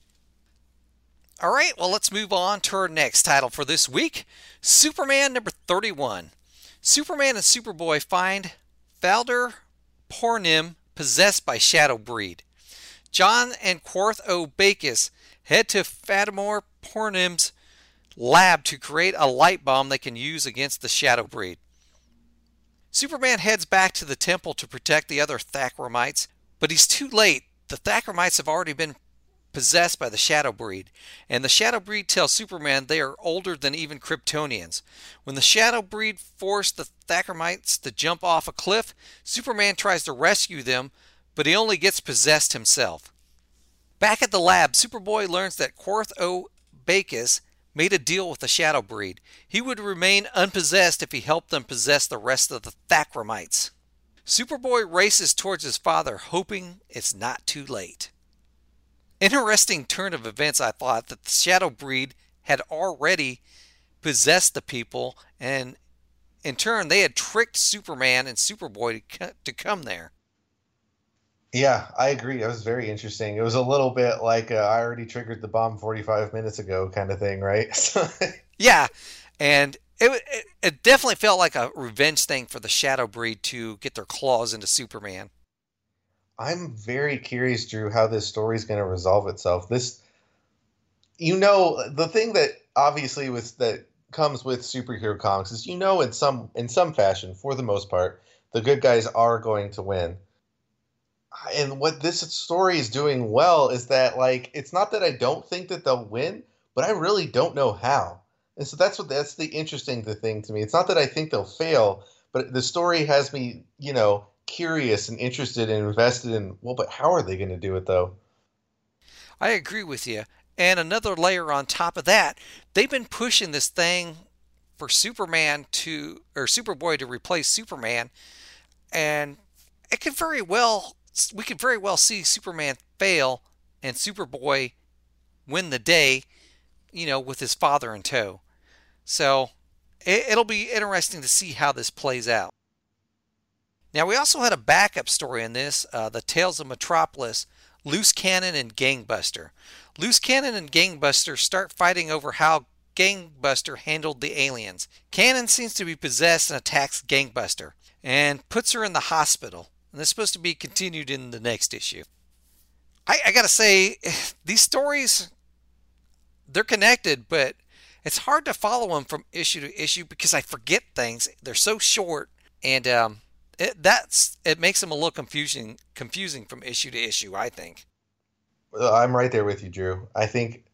All right, well, let's move on to our next title for this week. Superman number thirty-one. Superman and Superboy find Falder Pornim possessed by Shadow Breed. John and Quarth O. Bacchus head to Fadimor Pornim's lab to create a light bomb they can use against the Shadow Breed. Superman heads back to the temple to protect the other Thackramites, but he's too late. The Thackramites have already been possessed by the Shadow Breed, and the Shadow Breed tells Superman they are older than even Kryptonians. When the Shadow Breed force the Thackramites to jump off a cliff, Superman tries to rescue them, but he only gets possessed himself. Back at the lab, Superboy learns that Quarth O. Bacchus made a deal with the Shadow Breed. He would remain unpossessed if he helped them possess the rest of the Thackramites. Superboy races towards his father, hoping it's not too late. Interesting turn of events, I thought, that the Shadow Breed had already possessed the people, and in turn they had tricked Superman and Superboy to, to come there. Yeah, I agree. It was very interesting. It was a little bit like uh, I already triggered the bomb forty-five minutes ago kind of thing, right? Yeah, and it, it it definitely felt like a revenge thing for the Shadow Breed to get their claws into Superman. I'm very curious, Drew, how this story is going to resolve itself. This, you know, the thing that obviously with that comes with superhero comics is, you know, in some in some fashion, for the most part, the good guys are going to win. And what this story is doing well is that, like, it's not that I don't think that they'll win, but I really don't know how. And so that's what that's the interesting thing to me. It's not that I think they'll fail, but the story has me, you know, curious and interested and invested in, well, but how are they going to do it, though? I agree with you. And another layer on top of that, they've been pushing this thing for Superman to, or Superboy to replace Superman, and it could very well, we could very well see Superman fail and Superboy win the day, you know, with his father in tow. So it, it'll be interesting to see how this plays out. Now, we also had a backup story in this, uh, the Tales of Metropolis, Loose Cannon and Gangbuster. Loose Cannon and Gangbuster start fighting over how Gangbuster handled the aliens. Cannon seems to be possessed and attacks Gangbuster and puts her in the hospital. And this is supposed to be continued in the next issue. I, I gotta say, these stories, they're connected, but it's hard to follow them from issue to issue because I forget things. They're so short, and um, it, that's it makes them a little confusing confusing from issue to issue, I think. Well, I'm right there with you, Drew. I think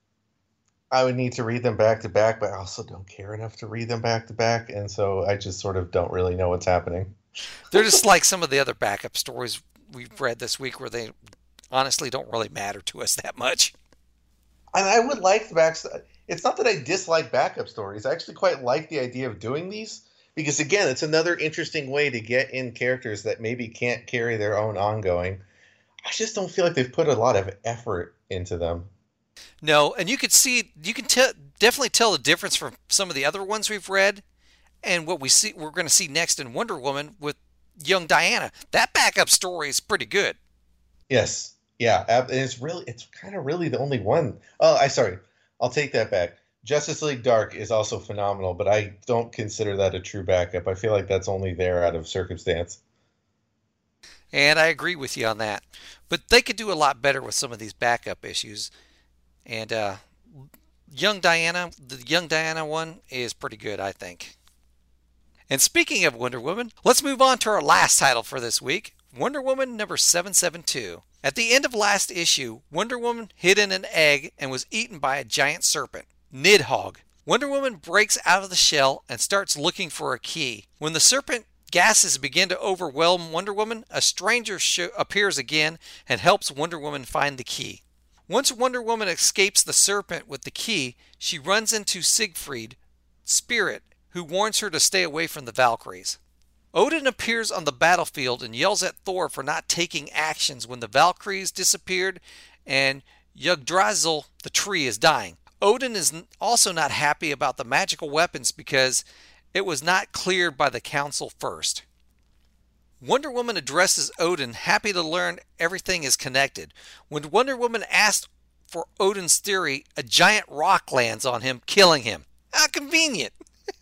I would need to read them back to back, but I also don't care enough to read them back to back, and so I just sort of don't really know what's happening. They're just like some of the other backup stories we've read this week where they honestly don't really matter to us that much. And I would like the back. It's not that I dislike backup stories. I actually quite like the idea of doing these because, again, it's another interesting way to get in characters that maybe can't carry their own ongoing. I just don't feel like they've put a lot of effort into them. No, and you could see, you can tell, definitely tell the difference from some of the other ones we've read and what we see, we're going to see next in Wonder Woman with young Diana. That backup story is pretty good. Yes. Yeah. And it's really, it's kind of really the only one. Oh, I sorry. I'll take that back. Justice League Dark is also phenomenal, but I don't consider that a true backup. I feel like that's only there out of circumstance. And I agree with you on that. But they could do a lot better with some of these backup issues. And uh, young Diana, the young Diana one is pretty good, I think. And speaking of Wonder Woman, let's move on to our last title for this week, Wonder Woman number seven seven two. At the end of last issue, Wonder Woman hid in an egg and was eaten by a giant serpent, Nidhogg. Wonder Woman breaks out of the shell and starts looking for a key. When the serpent gases begin to overwhelm Wonder Woman, a stranger sh- appears again and helps Wonder Woman find the key. Once Wonder Woman escapes the serpent with the key, she runs into Siegfried, Spirit, who warns her to stay away from the Valkyries. Odin appears on the battlefield and yells at Thor for not taking actions when the Valkyries disappeared and Yggdrasil, the tree, is dying. Odin is also not happy about the magical weapons because it was not cleared by the council first. Wonder Woman addresses Odin, happy to learn everything is connected. When Wonder Woman asks for Odin's theory, a giant rock lands on him, killing him. How convenient!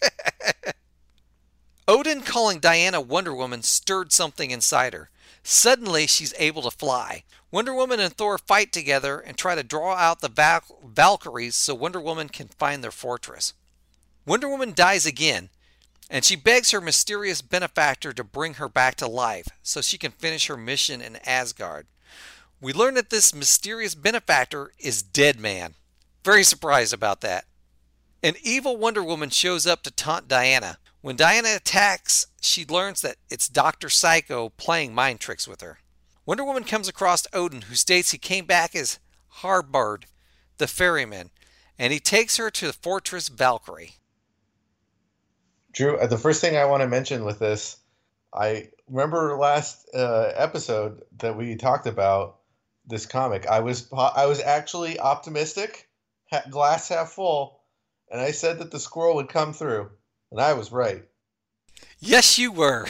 Odin calling Diana Wonder Woman stirred something inside her. Suddenly, she's able to fly. Wonder Woman and Thor fight together and try to draw out the Val- Valkyries so Wonder Woman can find their fortress. Wonder Woman dies again, and she begs her mysterious benefactor to bring her back to life so she can finish her mission in Asgard. We learn that this mysterious benefactor is Deadman. Very surprised about that. An evil Wonder Woman shows up to taunt Diana. When Diana attacks, she learns that it's Doctor Psycho playing mind tricks with her. Wonder Woman comes across Odin, who states he came back as Harbard, the ferryman, and he takes her to the Fortress Valkyrie. Drew, the first thing I want to mention with this, I remember last uh, episode that we talked about this comic. I was I was actually optimistic, glass half full, and I said that the squirrel would come through, and I was right. Yes, you were.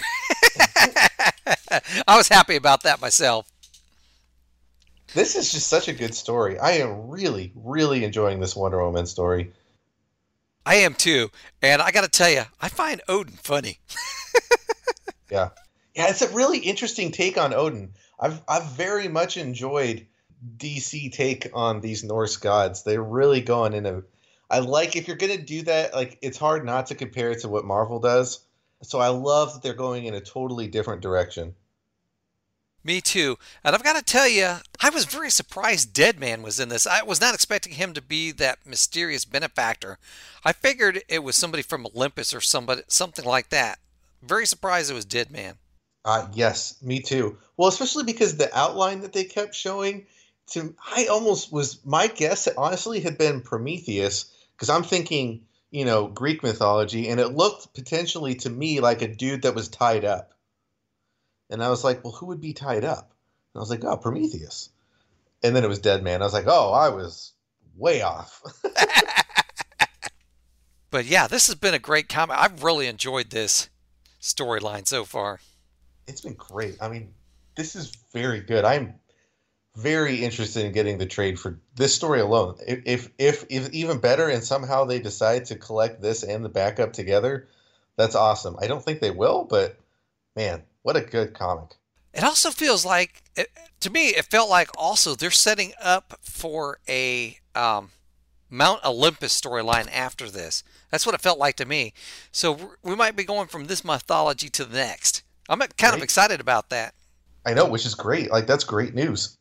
I was happy about that myself. This is just such a good story. I am really, really enjoying this Wonder Woman story. I am too, and I got to tell you, I find Odin funny. yeah, yeah, it's a really interesting take on Odin. I've I've very much enjoyed D C take on these Norse gods. They're really going in a. I like if you're gonna do that. Like it's hard not to compare it to what Marvel does. So I love that they're going in a totally different direction. Me too. And I've got to tell you, I was very surprised Deadman was in this. I was not expecting him to be that mysterious benefactor. I figured it was somebody from Olympus or somebody, something like that. Very surprised it was Deadman. Uh, yes, me too. Well, especially because the outline that they kept showing, to I almost was, my guess honestly had been Prometheus, because I'm thinking, you know, Greek mythology, and it looked potentially to me like a dude that was tied up. And I was like, well, who would be tied up? And I was like, oh, Prometheus. And then it was Deadman. I was like, oh, I was way off. But yeah, this has been a great comic. I've really enjoyed this storyline so far. It's been great. I mean, this is very good. I'm very interested in getting the trade for this story alone. If, if, if, if even better, and somehow they decide to collect this and the backup together, that's awesome. I don't think they will, but man, what a good comic. It also feels like, it, to me, it felt like also they're setting up for a um, Mount Olympus storyline after this. That's what it felt like to me. So we might be going from this mythology to the next. I'm kind right. of excited about that. I know, which is great. Like, that's great news.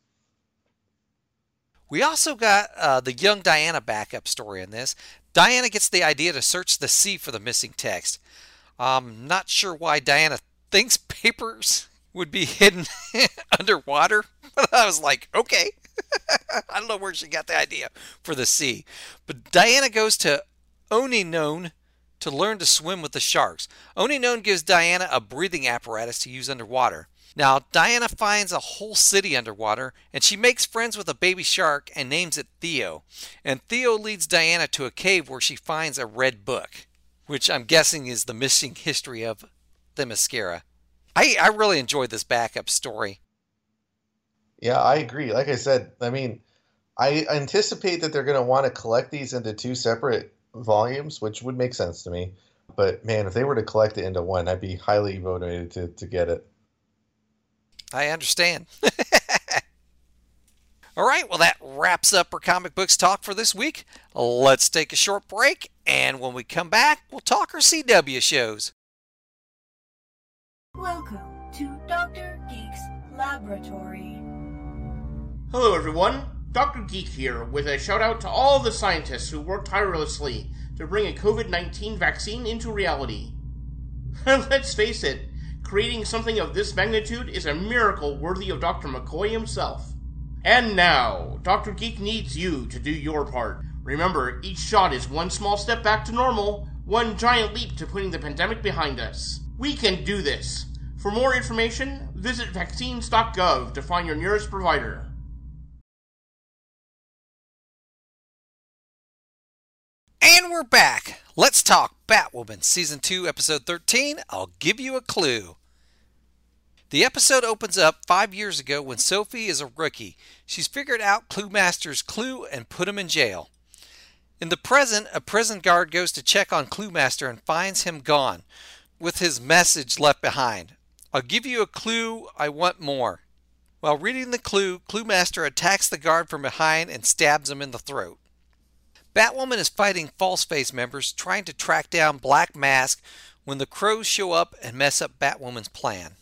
We also got uh, the young Diana backup story in this. Diana gets the idea to search the sea for the missing text. I'm not sure why Diana thinks papers would be hidden underwater, but I was like, okay. I don't know where she got the idea for the sea. But Diana goes to Oninone to learn to swim with the sharks. Oninone gives Diana a breathing apparatus to use underwater. Now, Diana finds a whole city underwater, and she makes friends with a baby shark and names it Theo. And Theo leads Diana to a cave where she finds a red book, which I'm guessing is the missing history of Themyscira. I, I really enjoyed this backup story. Yeah, I agree. Like I said, I mean, I anticipate that they're going to want to collect these into two separate volumes, which would make sense to me. But, man, if they were to collect it into one, I'd be highly motivated to, to get it. I understand. All right, well, that wraps up our comic books talk for this week. Let's take a short break, and when we come back, we'll talk our C W shows. Welcome to Doctor Geek's Laboratory. Hello everyone, Doctor Geek here with a shout out to all the scientists who worked tirelessly to bring a COVID nineteen vaccine into reality. Let's face it, creating something of this magnitude is a miracle worthy of Doctor McCoy himself. And now, Doctor Geek needs you to do your part. Remember, each shot is one small step back to normal, one giant leap to putting the pandemic behind us. We can do this. For more information, visit vaccines dot gov to find your nearest provider. And we're back. Let's talk Batwoman, Season two, Episode thirteen, I'll Give You a Clue. The episode opens up five years ago when Sophie is a rookie. She's figured out Clue Master's clue and put him in jail. In the present, a prison guard goes to check on Clue Master and finds him gone, with his message left behind. I'll give you a clue, I want more. While reading the clue, Clue Master attacks the guard from behind and stabs him in the throat. Batwoman is fighting Falseface members trying to track down Black Mask when the Crows show up and mess up Batwoman's plan.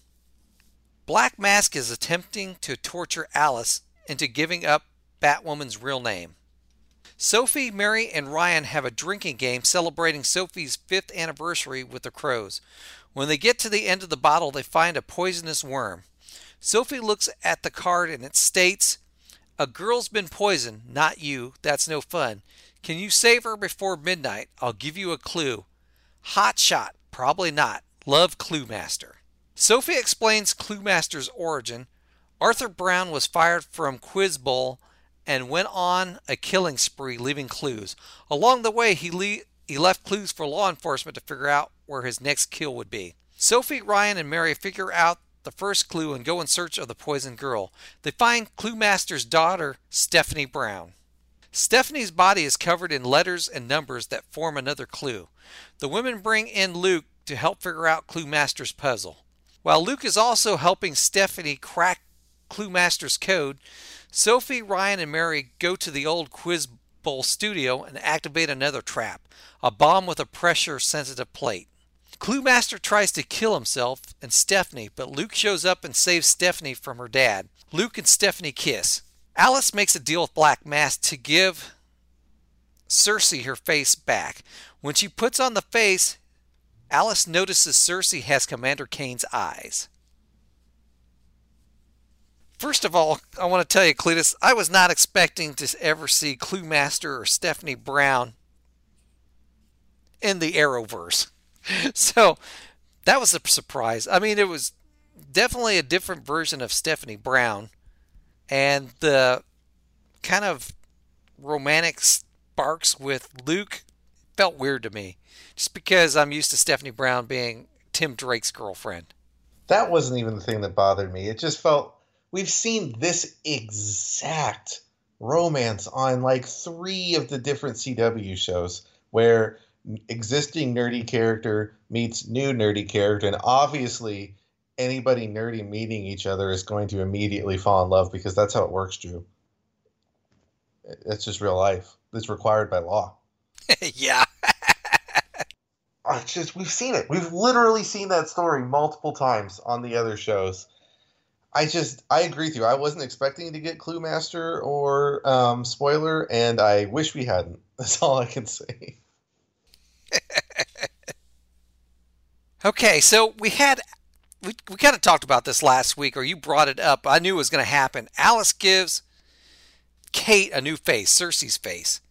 Black Mask is attempting to torture Alice into giving up Batwoman's real name. Sophie, Mary, and Ryan have a drinking game celebrating Sophie's fifth anniversary with the Crows. When they get to the end of the bottle, they find a poisonous worm. Sophie looks at the card and it states, "A girl's been poisoned, not you. That's no fun. Can you save her before midnight? I'll give you a clue. Hot shot. Probably not. Love, Clue Master." Sophie explains Clue Master's origin. Arthur Brown was fired from Quiz Bowl and went on a killing spree, leaving clues. Along the way, he, le- he left clues for law enforcement to figure out where his next kill would be. Sophie, Ryan, and Mary figure out the first clue and go in search of the poisoned girl. They find Clue Master's daughter, Stephanie Brown. Stephanie's body is covered in letters and numbers that form another clue. The women bring in Luke to help figure out Clue Master's puzzle. While Luke is also helping Stephanie crack Clue Master's code, Sophie, Ryan, and Mary go to the old Quiz Bowl studio and activate another trap, a bomb with a pressure-sensitive plate. Clue Master tries to kill himself and Stephanie, but Luke shows up and saves Stephanie from her dad. Luke and Stephanie kiss. Alice makes a deal with Black Mask to give Circe her face back. When she puts on the face, Alice notices Circe has Commander Kane's eyes. First of all, I want to tell you, Cletus, I was not expecting to ever see Clue Master or Stephanie Brown in the Arrowverse. So that was a surprise. I mean, it was definitely a different version of Stephanie Brown. And the kind of romantic sparks with Luke felt weird to me. Just because I'm used to Stephanie Brown being Tim Drake's girlfriend. That wasn't even the thing that bothered me. It just felt, we've seen this exact romance on like three of the different C W shows where existing nerdy character meets new nerdy character, and obviously anybody nerdy meeting each other is going to immediately fall in love because that's how it works, Drew. It's just real life. that's required by law. Yeah. It's just, we've seen it. We've literally seen that story multiple times on the other shows. I just, I agree with you. I wasn't expecting to get Clue Master or um, Spoiler, and I wish we hadn't. That's all I can say. Okay, so we had, we, we kind of talked about this last week, or you brought it up. I knew it was going to happen. Alice gives Kate a new face, Cersei's face.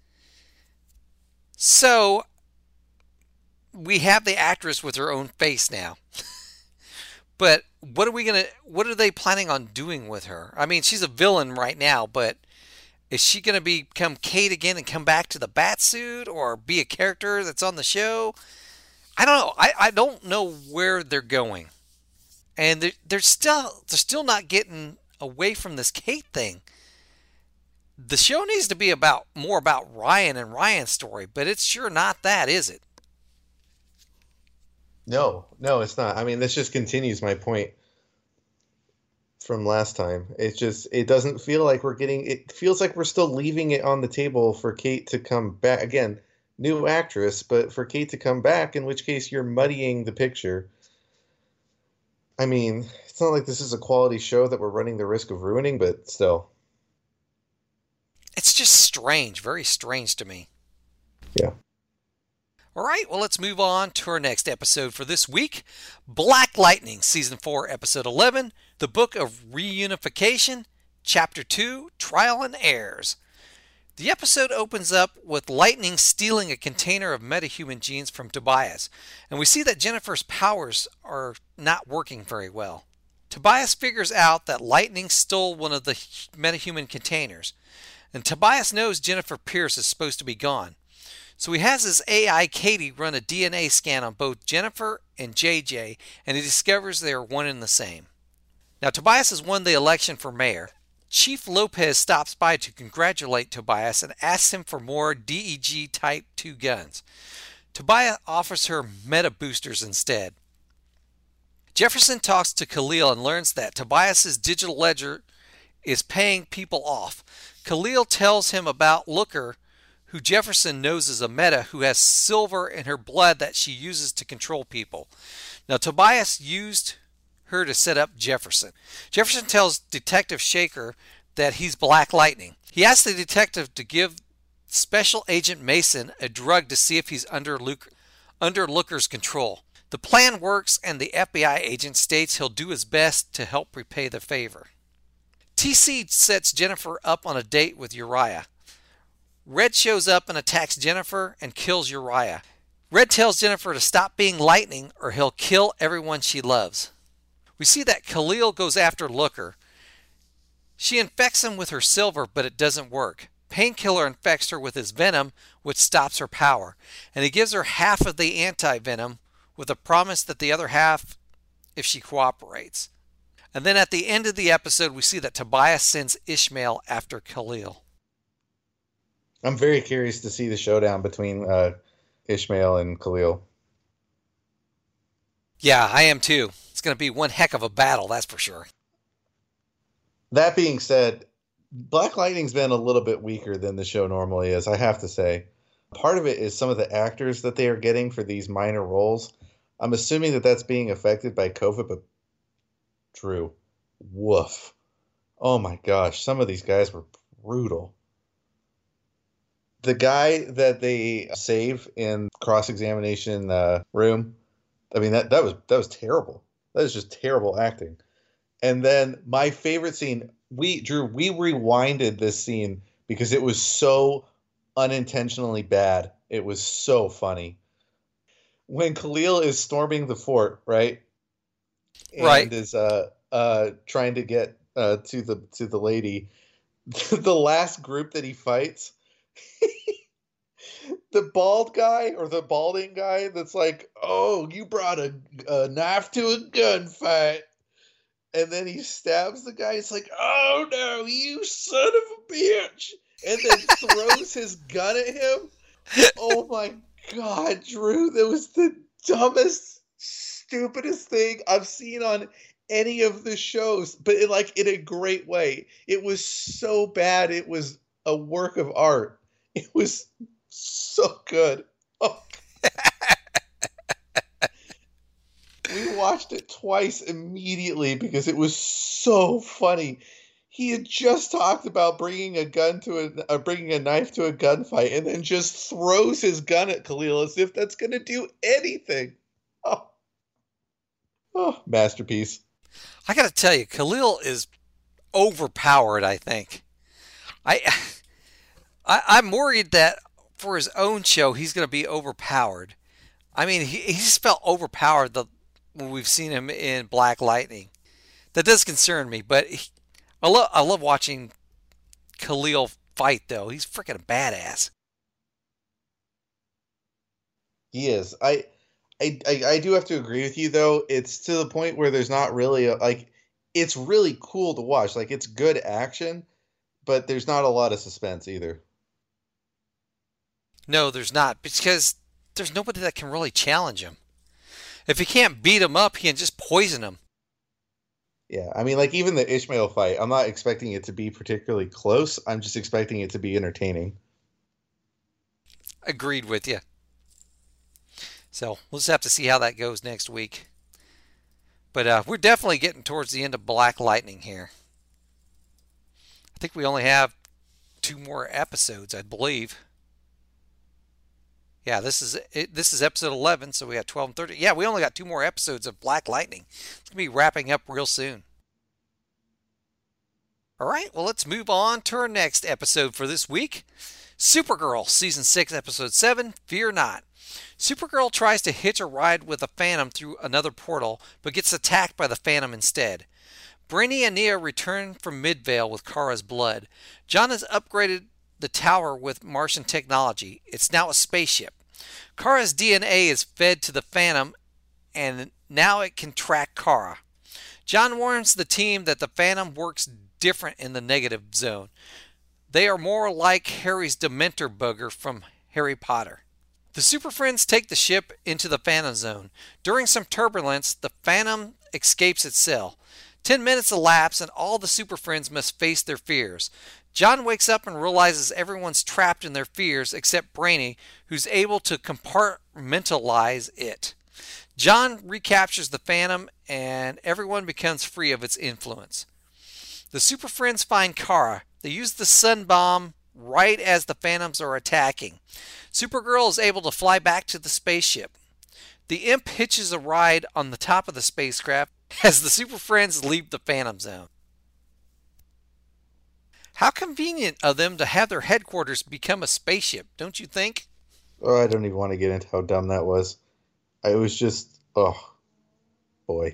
So we have the actress with her own face now. But what are we going to, what are they planning on doing with her? I mean, she's a villain right now, but is she going to become Kate again and come back to the bat suit, or be a character that's on the show? I don't know. I, I don't know where they're going. And they're, they're still they're still not getting away from this Kate thing. The show needs to be about more about Ryan and Ryan's story, but it's sure not that, is it? No, no, it's not. I mean, this just continues my point from last time. It's just, it doesn't feel like we're getting, it feels like we're still leaving it on the table for Kate to come back. Again, new actress, but for Kate to come back, in which case you're muddying the picture. I mean, it's not like this is a quality show that we're running the risk of ruining, but still. It's just strange, very strange to me. Yeah. All right, well, let's move on to our next episode for this week. Black Lightning, Season four, Episode eleven, The Book of Reunification, Chapter two, Trial and Errors. The episode opens up with Lightning stealing a container of metahuman genes from Tobias, and we see that Jennifer's powers are not working very well. Tobias figures out that Lightning stole one of the metahuman containers, and Tobias knows Jennifer Pierce is supposed to be gone. So he has his A I Katie run a D N A scan on both Jennifer and J J, and he discovers they are one and the same. Now, Tobias has won the election for mayor. Chief Lopez stops by to congratulate Tobias and asks him for more D E G Type two guns. Tobias offers her meta boosters instead. Jefferson talks to Khalil and learns that Tobias's digital ledger is paying people off. Khalil tells him about Looker, who Jefferson knows is a meta who has silver in her blood that she uses to control people. Now, Tobias used her to set up Jefferson. Jefferson tells Detective Shaker that he's Black Lightning. He asks the detective to give Special Agent Mason a drug to see if he's under, Luke, under Looker's control. The plan works, and the F B I agent states he'll do his best to help repay the favor. T C sets Jennifer up on a date with Uriah. Red shows up and attacks Jennifer and kills Uriah. Red tells Jennifer to stop being Lightning or he'll kill everyone she loves. We see that Khalil goes after Looker. She infects him with her silver, but it doesn't work. Painkiller infects her with his venom, which stops her power. And he gives her half of the anti-venom with a promise that the other half if she cooperates. And then at the end of the episode, we see that Tobias sends Ishmael after Khalil. I'm very curious to see the showdown between uh, Ishmael and Khalil. Yeah, I am too. It's going to be one heck of a battle, that's for sure. That being said, Black Lightning's been a little bit weaker than the show normally is, I have to say. Part of it is some of the actors that they are getting for these minor roles. I'm assuming that that's being affected by COVID, but Drew, woof. Oh my gosh, some of these guys were brutal. The guy that they save in cross-examination uh, room, I mean, that, that was that was terrible. That is just terrible acting. And then my favorite scene, we Drew, we rewinded this scene because it was so unintentionally bad. It was so funny. When Khalil is storming the fort, right? And right. is uh uh trying to get uh to the to the lady. The last group that he fights, the bald guy or the balding guy that's like, oh, you brought a, a knife to a gunfight. And then he stabs the guy. He's like, oh no, you son of a bitch. And then throws his gun at him. Oh my God, Drew, that was the dumbest, stupidest thing I've seen on any of the shows, but in, like in a great way. It was so bad. It was a work of art. It was so good. Oh. We watched it twice immediately because it was so funny. He had just talked about bringing a gun to a uh, bringing a knife to a gunfight, and then just throws his gun at Khalil as if that's going to do anything. Oh. oh, masterpiece! I got to tell you, Khalil is overpowered. I think. I, I I'm worried that for his own show, he's going to be overpowered. I mean, he he's felt overpowered the when we've seen him in Black Lightning. That does concern me, but he, I love I love watching Khalil fight though. He's freaking a badass. He is. I, I I I do have to agree with you though. It's to the point where there's not really a, like it's really cool to watch. Like it's good action, but there's not a lot of suspense either. No, there's not, because there's nobody that can really challenge him. If he can't beat him up, he can just poison him. Yeah, I mean, like, even the Ishmael fight, I'm not expecting it to be particularly close. I'm just expecting it to be entertaining. Agreed with you. So, we'll just have to see how that goes next week. But uh, we're definitely getting towards the end of Black Lightning here. I think we only have two more episodes, I believe. Yeah, this is it, this is episode eleven, so we got twelve and thirteen. Yeah, we only got two more episodes of Black Lightning. It's going to be wrapping up real soon. All right, well, let's move on to our next episode for this week. Supergirl, Season six, Episode seven, Fear Not. Supergirl tries to hitch a ride with a Phantom through another portal, but gets attacked by the Phantom instead. Brainy and Nia return from Midvale with Kara's blood. John has upgraded the tower with Martian technology. It's now a spaceship. Kara's D N A is fed to the Phantom, and now it can track Kara. John warns the team that the Phantom works different in the negative zone. They are more like Harry's Dementor bugger from Harry Potter. The Super Friends take the ship into the Phantom Zone. During some turbulence, the Phantom escapes its cell. Ten minutes elapse, and all the Super Friends must face their fears. John wakes up and realizes everyone's trapped in their fears except Brainy, who's able to compartmentalize it. John recaptures the Phantom, and everyone becomes free of its influence. The Super Friends find Kara. They use the Sun Bomb right as the Phantoms are attacking. Supergirl is able to fly back to the spaceship. The Imp hitches a ride on the top of the spacecraft as the Super Friends leave the Phantom Zone. How convenient of them to have their headquarters become a spaceship, don't you think? Oh, I don't even want to get into how dumb that was. I was just, oh, boy.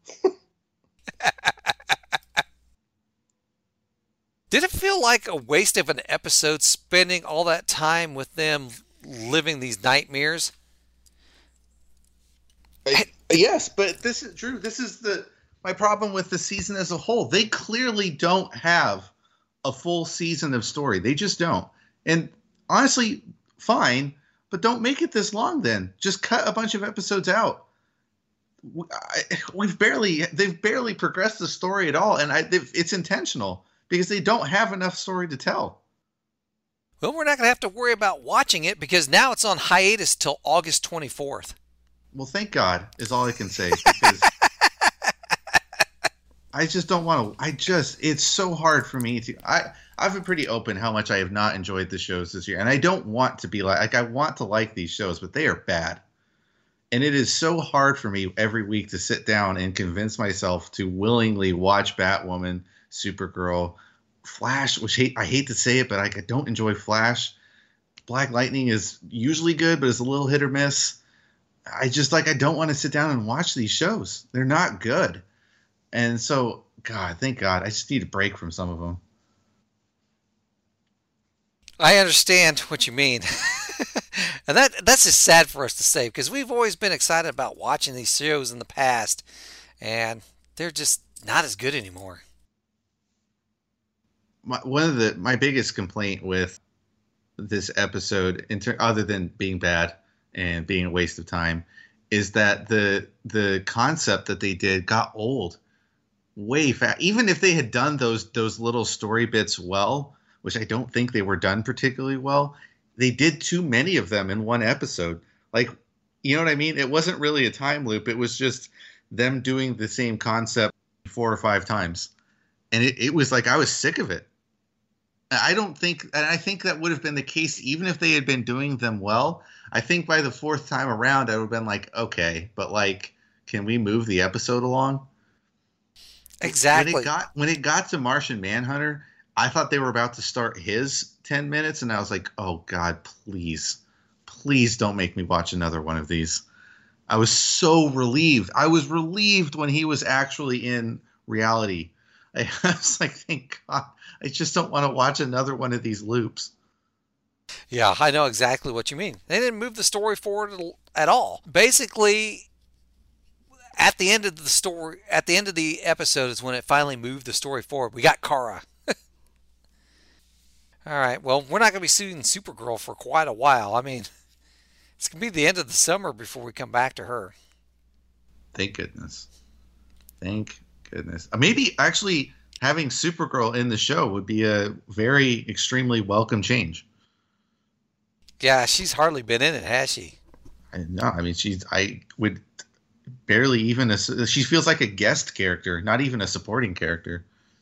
Did it feel like a waste of an episode spending all that time with them living these nightmares? I, yes, but this is Drew. This is the my problem with the season as a whole. They clearly don't have a full season of story. They just don't. And honestly, fine, but don't make it this long then. Just cut a bunch of episodes out. I, we've barely, they've barely progressed the story at all. And I, it's intentional because they don't have enough story to tell. Well, we're not going to have to worry about watching it because now it's on hiatus till August twenty-fourth. Well, thank God is all I can say because I just don't want to. I just, it's so hard for me to. I, I've been pretty open how much I have not enjoyed the shows this year. And I don't want to be like, like, I want to like these shows, but they are bad. And it is so hard for me every week to sit down and convince myself to willingly watch Batwoman, Supergirl, Flash, which hate, I hate to say it, but I, I don't enjoy Flash. Black Lightning is usually good, but it's a little hit or miss. I just like, I don't want to sit down and watch these shows. They're not good. And so, God, thank God, I just need a break from some of them. I understand what you mean. And that that's just sad for us to say because we've always been excited about watching these shows in the past, and they're just not as good anymore. My, one of the my biggest complaint with this episode, in ter- other than being bad and being a waste of time, is that the the concept that they did got old way fast. Even if they had done those those little story bits well, which I don't think they were done particularly well. They did too many of them in one episode. Like, you know what I mean? It wasn't really a time loop. It was just them doing the same concept four or five times. And it, it was like, I was sick of it. I don't think, and I think that would have been the case even if they had been doing them well. I think by the fourth time around, I would have been like, okay, but like, can we move the episode along? Exactly. When it got, when it got to Martian Manhunter, I thought they were about to start his ten minutes, and I was like, oh God, please, please don't make me watch another one of these. I was so relieved. I was relieved when he was actually in reality. I was like, thank God. I just don't want to watch another one of these loops. Yeah, I know exactly what you mean. They didn't move the story forward at all. Basically, at the end of the story, at the end of the episode is when it finally moved the story forward. We got Kara. All right, well, we're not going to be seeing Supergirl for quite a while. I mean, it's going to be the end of the summer before we come back to her. Thank goodness. Thank goodness. Maybe actually having Supergirl in the show would be a very extremely welcome change. Yeah, she's hardly been in it, has she? I know. I mean, she's. I would barely even. A, she feels like a guest character, not even a supporting character.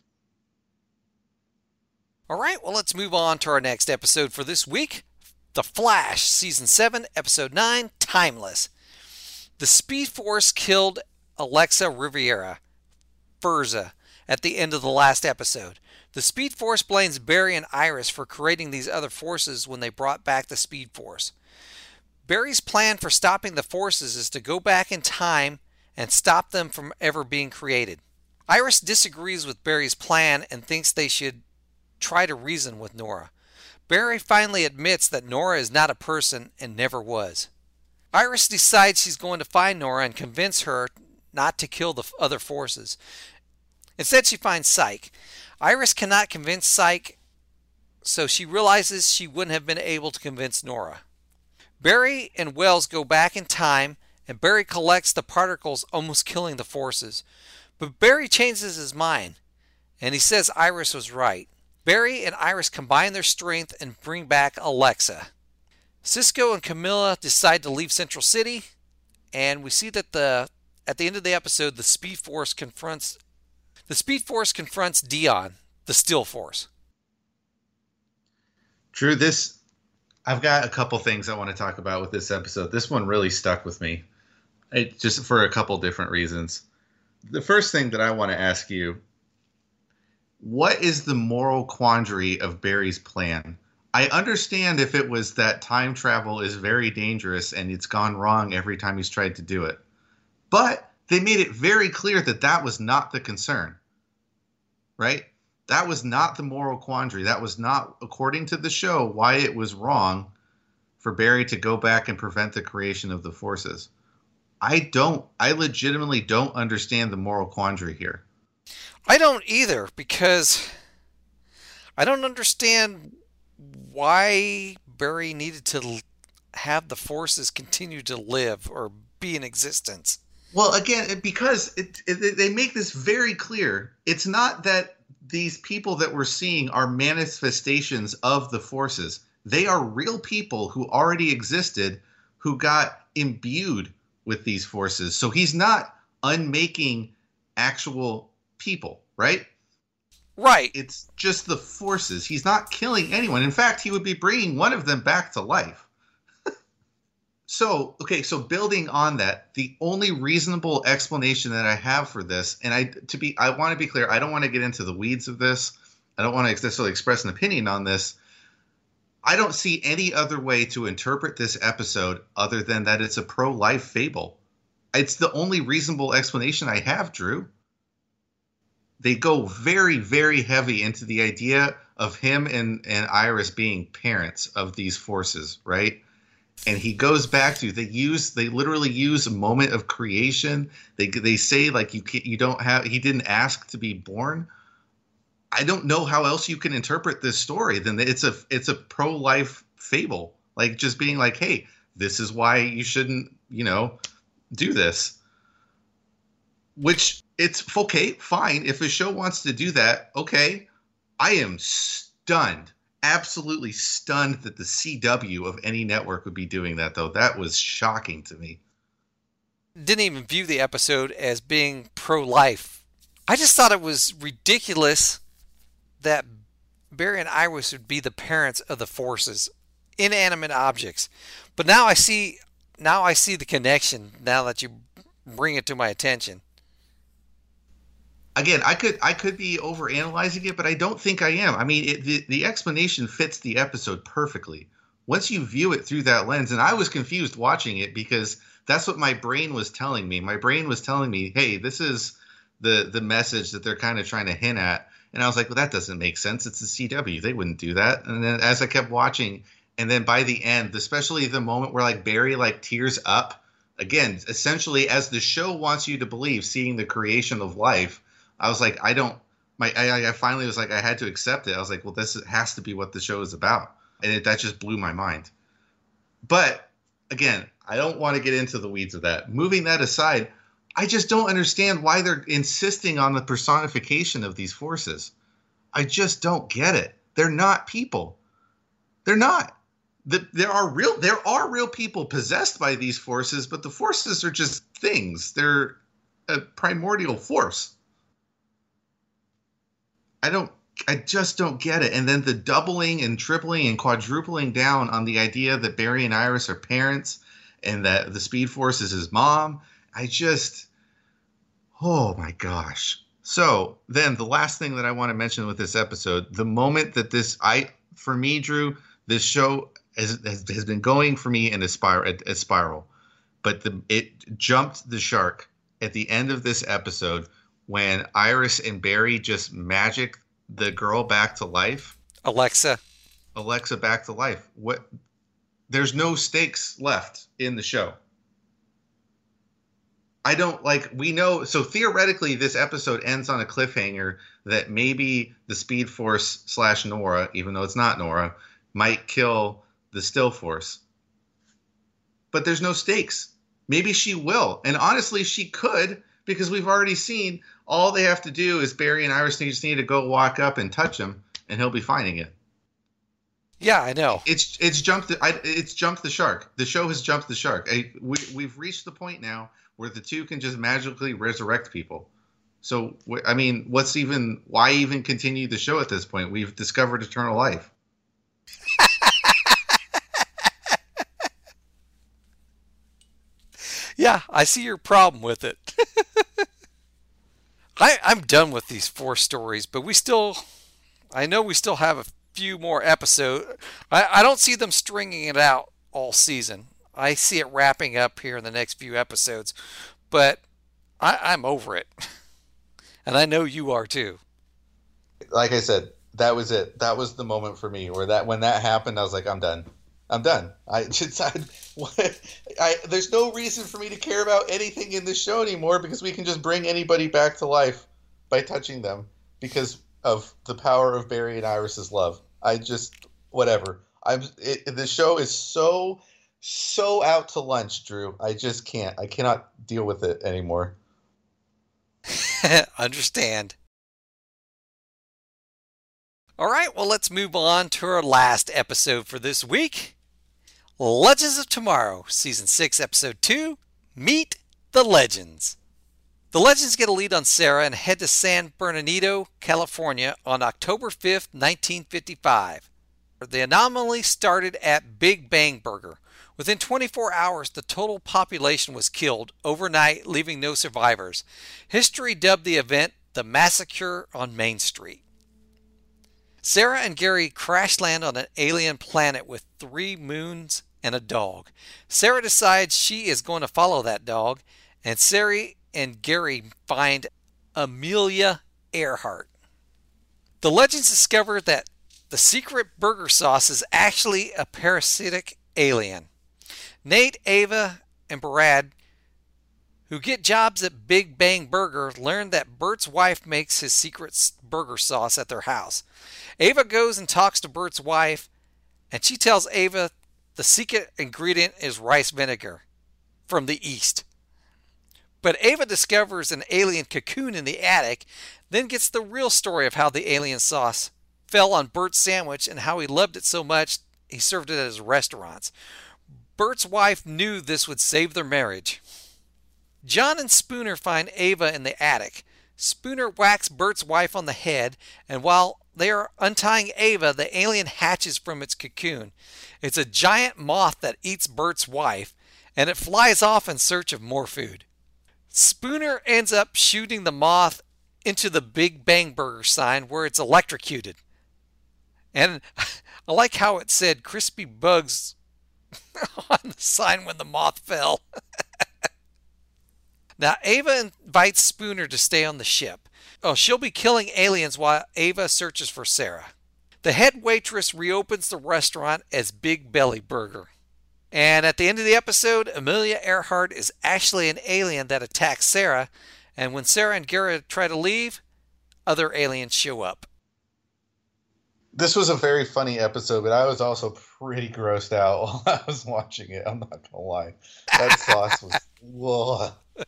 All right, well, let's move on to our next episode for this week. The Flash, Season seven, Episode nine, Timeless. The Speed Force killed Alexa Riviera, Furza, at the end of the last episode. The Speed Force blames Barry and Iris for creating these other forces when they brought back the Speed Force. Barry's plan for stopping the forces is to go back in time and stop them from ever being created. Iris disagrees with Barry's plan and thinks they should try to reason with Nora. Barry finally admits that Nora is not a person and never was. Iris decides she's going to find Nora and convince her not to kill the other forces. Instead, she finds Psyche. Iris cannot convince Psyche, so she realizes she wouldn't have been able to convince Nora. Barry and Wells go back in time, and Barry collects the particles, almost killing the forces. But Barry changes his mind, and he says Iris was right. Barry and Iris combine their strength and bring back Alexa. Cisco and Camilla decide to leave Central City, and we see that the at the end of the episode, the Speed Force confronts the Speed Force confronts Dion, the Still Force. Drew, this I've got a couple things I want to talk about with this episode. This one really stuck with me, it, just for a couple different reasons. The first thing that I want to ask you, what is the moral quandary of Barry's plan? I understand if it was that time travel is very dangerous and it's gone wrong every time he's tried to do it. But they made it very clear that that was not the concern, right? That was not the moral quandary. That was not, according to the show, why it was wrong for Barry to go back and prevent the creation of the forces. I don't, I legitimately don't understand the moral quandary here. I don't either, because I don't understand why Barry needed to have the forces continue to live or be in existence. Well, again, because it, it, they make this very clear. It's not that these people that we're seeing are manifestations of the forces. They are real people who already existed, who got imbued with these forces. So he's not unmaking actual people, right? Right. It's just the forces. He's not killing anyone. In fact, he would be bringing one of them back to life. So, okay, so building on that, the only reasonable explanation that I have for this, and I to be, I want to be clear, I don't want to get into the weeds of this. I don't want to necessarily express an opinion on this. I don't see any other way to interpret this episode other than that it's a pro-life fable. It's the only reasonable explanation I have, Drew. They go very, very heavy into the idea of him and, and Iris being parents of these forces, right? And he goes back to, they use, they literally use a moment of creation. They they say like you can't, you don't have, he didn't ask to be born. I don't know how else you can interpret this story than that it's a it's a pro-life fable. Like just being like, hey, this is why you shouldn't, you know, do this. Which it's okay, fine. If a show wants to do that, okay. I am stunned absolutely stunned that the C W of any network would be doing that, though. That was shocking to me. Didn't even view the episode as being pro-life. I just thought it was ridiculous that Barry and Iris would be the parents of the forces, inanimate objects. But now I see, now I see the connection. Now that you bring it to my attention. Again, I could I could be overanalyzing it, but I don't think I am. I mean, it, the the explanation fits the episode perfectly once you view it through that lens. And I was confused watching it because that's what my brain was telling me. My brain was telling me, "Hey, this is the the message that they're kind of trying to hint at." And I was like, "Well, that doesn't make sense. It's the C W. They wouldn't do that." And then as I kept watching, and then by the end, especially the moment where like Barry like tears up again, essentially as the show wants you to believe, seeing the creation of life. I was like, I don't, my, I, I finally was like, I had to accept it. I was like, well, this has to be what the show is about. And it, that just blew my mind. But again, I don't want to get into the weeds of that. Moving that aside, I just don't understand why they're insisting on the personification of these forces. I just don't get it. They're not people. They're not. The, there are real, there are real people possessed by these forces, but the forces are just things. They're a primordial force. I don't, I just don't get it. And then the doubling and tripling and quadrupling down on the idea that Barry and Iris are parents and that the Speed Force is his mom. I just, oh my gosh. So then the last thing that I want to mention with this episode, the moment that this, I, for me, Drew, this show has, has, has been going for me in a spiral, a, a spiral, but the, it jumped the shark at the end of this episode when Iris and Barry just magic the girl back to life. Alexa. Alexa back to life. What? There's no stakes left in the show. I don't like, we know, so theoretically this episode ends on a cliffhanger that maybe the Speed Force slash Nora, even though it's not Nora, might kill the Still Force. But there's no stakes. Maybe she will. And honestly, she could, because we've already seen all they have to do is Barry and Iris just need to go walk up and touch him, and he'll be finding it. Yeah, I know. It's it's jumped. The, I, it's jumped the shark. The show has jumped the shark. I, we we've reached the point now where the two can just magically resurrect people. So I mean, what's even? Why even continue the show at this point? We've discovered eternal life. Yeah, I see your problem with it. I, I'm done with these four stories, but we still, I know we still have a few more episodes. I, I don't see them stringing it out all season. I see it wrapping up here in the next few episodes, but I, I'm over it. And I know you are too. Like I said, that was it. That was the moment for me where that when that happened, I was like, I'm done. I'm done. I just, I, I, there's no reason for me to care about anything in this show anymore because we can just bring anybody back to life by touching them because of the power of Barry and Iris's love. I just, whatever. I'm. It, the show is so, so out to lunch, Drew. I just can't. I cannot deal with it anymore. Understand. All right, well, let's move on to our last episode for this week. Legends of Tomorrow, Season six, Episode two, Meet the Legends. The Legends get a lead on Sarah and head to San Bernardino, California on October fifth, nineteen fifty-five. The anomaly started at Big Bang Burger. Within twenty-four hours, the total population was killed overnight, leaving no survivors. History dubbed the event the Massacre on Main Street. Sarah and Gary crash land on an alien planet with three moons and a dog. Sarah decides she is going to follow that dog, and Sarah and Gary find Amelia Earhart. The Legends discover that the secret burger sauce is actually a parasitic alien. Nate, Ava, and Brad, who get jobs at Big Bang Burger, learn that Bert's wife makes his secret burger sauce at their house. Ava goes and talks to Bert's wife, and she tells Ava the secret ingredient is rice vinegar from the East. But Ava discovers an alien cocoon in the attic, then gets the real story of how the alien sauce fell on Bert's sandwich and how he loved it so much he served it at his restaurants. Bert's wife knew this would save their marriage. John and Spooner find Ava in the attic. Spooner whacks Bert's wife on the head, and while they are untying Ava, the alien hatches from its cocoon. It's a giant moth that eats Bert's wife, and it flies off in search of more food. Spooner ends up shooting the moth into the Big Bang Burger sign where it's electrocuted. And I like how it said crispy bugs on the sign when the moth fell. Now, Ava invites Spooner to stay on the ship. Oh, she'll be killing aliens while Ava searches for Sarah. The head waitress reopens the restaurant as Big Belly Burger. And at the end of the episode, Amelia Earhart is actually an alien that attacks Sarah. And when Sarah and Garrett try to leave, other aliens show up. This was a very funny episode, but I was also pretty grossed out while I was watching it. I'm not going to lie. That sauce was... Whoa.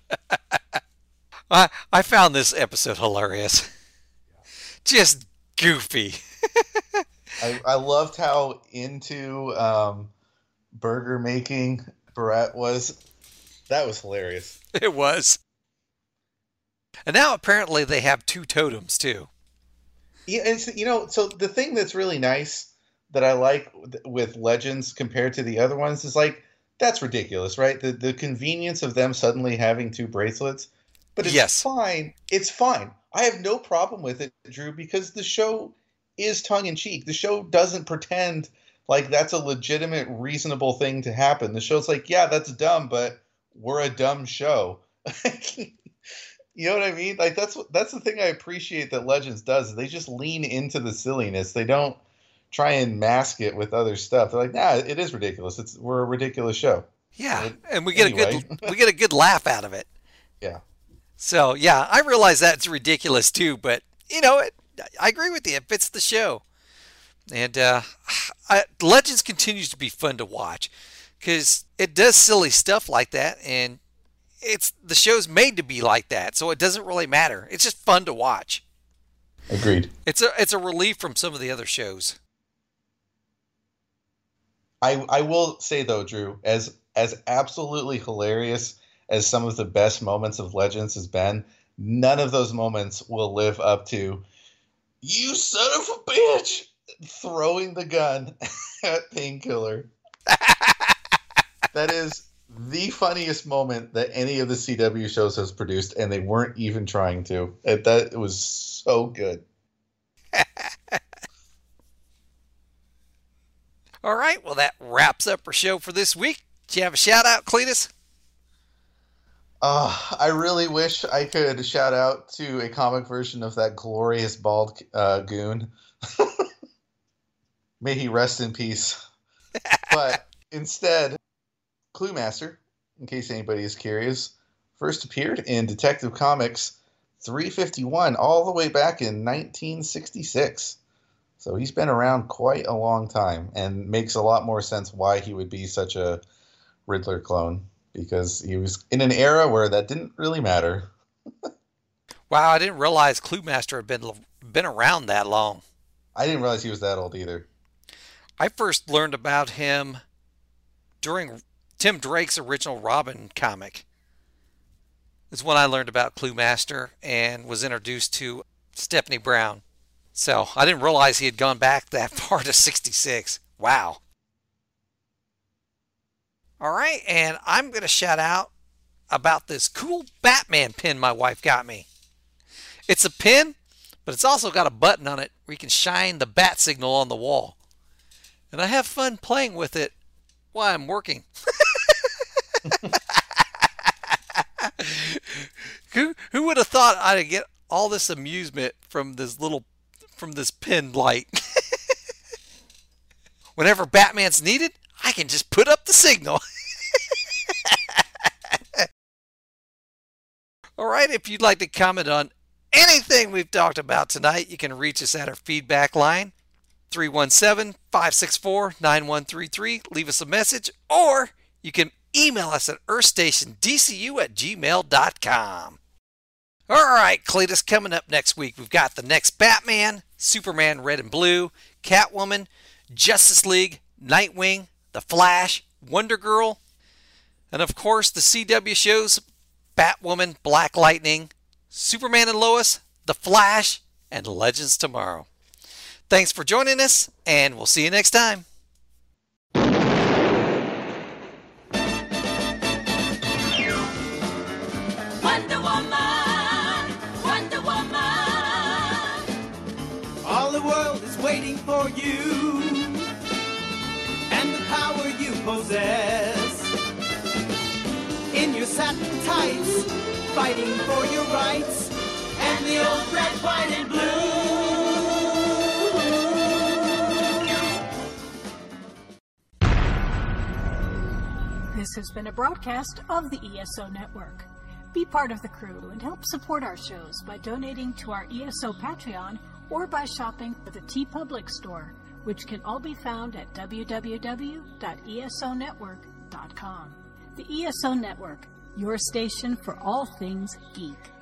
I, I found this episode hilarious. Just goofy. I, I loved how into um, burger making Barrett was. That was hilarious. It was. And now apparently they have two totems too. Yeah, and so, you know, so the thing that's really nice that I like with Legends compared to the other ones is like, that's ridiculous, right? The the convenience of them suddenly having two bracelets. But it's yes. fine. It's fine. I have no problem with it, Drew, because the show is tongue-in-cheek. The show doesn't pretend like that's a legitimate, reasonable thing to happen. The show's like, yeah, that's dumb, but we're a dumb show. You know what I mean? Like that's that's the thing I appreciate that Legends does. They just lean into the silliness. They don't try and mask it with other stuff. They're like, nah, it is ridiculous. It's we're a ridiculous show. Yeah, but and we get anyway. a good we get a good laugh out of it. Yeah. So yeah, I realize that's ridiculous too, but you know, it, I agree with you. It fits the show, and uh, I, Legends continues to be fun to watch because it does silly stuff like that, and it's the show's made to be like that, so it doesn't really matter. It's just fun to watch. Agreed. It's a it's a relief from some of the other shows. I I will say though, Drew, as as absolutely hilarious as some of the best moments of Legends has been, none of those moments will live up to "you son of a bitch" throwing the gun at Painkiller. That is the funniest moment that any of the C W shows has produced, and they weren't even trying to. It, that it was so good. All right, well, that wraps up our show for this week. Do you have a shout out, Cletus? Uh, I really wish I could shout out to a comic version of that glorious bald uh, goon. May he rest in peace. But instead, Cluemaster, in case anybody is curious, first appeared in Detective Comics three fifty-one all the way back in nineteen sixty-six. So he's been around quite a long time, and makes a lot more sense why he would be such a Riddler clone, because he was in an era where that didn't really matter. Wow, I didn't realize Cluemaster had been been around that long. I didn't realize he was that old either. I first learned about him during Tim Drake's original Robin comic. Is when I learned about Cluemaster and was introduced to Stephanie Brown. So I didn't realize he had gone back that far to sixty-six. Wow. All right, and I'm going to shout out about this cool Batman pin my wife got me. It's a pin, but it's also got a button on it where you can shine the bat signal on the wall. And I have fun playing with it while I'm working. who who would have thought I'd get all this amusement from this little from this pin light? Whenever Batman's needed, I can just put up the signal. All right, if you'd like to comment on anything we've talked about tonight, you can reach us at our feedback line, three one seven, five six four, nine one three three. Leave us a message, or you can email us at earthstationdcu at gmail dot com. All right, Cletus, coming up next week, we've got the next Batman, Superman Red and Blue, Catwoman, Justice League, Nightwing, The Flash, Wonder Girl, and of course the C W shows Batwoman, Black Lightning, Superman and Lois, The Flash, and Legends Tomorrow. Thanks for joining us, and we'll see you next time. Wonder Woman, Wonder Woman. All the world is waiting for you and the power you possess. In your satin tights, fighting for your rights, and the old red, white, and blue. This has been a broadcast of the E S O Network. Be part of the crew and help support our shows by donating to our E S O Patreon or by shopping at the TeePublic store, which can all be found at w w w dot e s o network dot com. The E S O Network, your station for all things geek.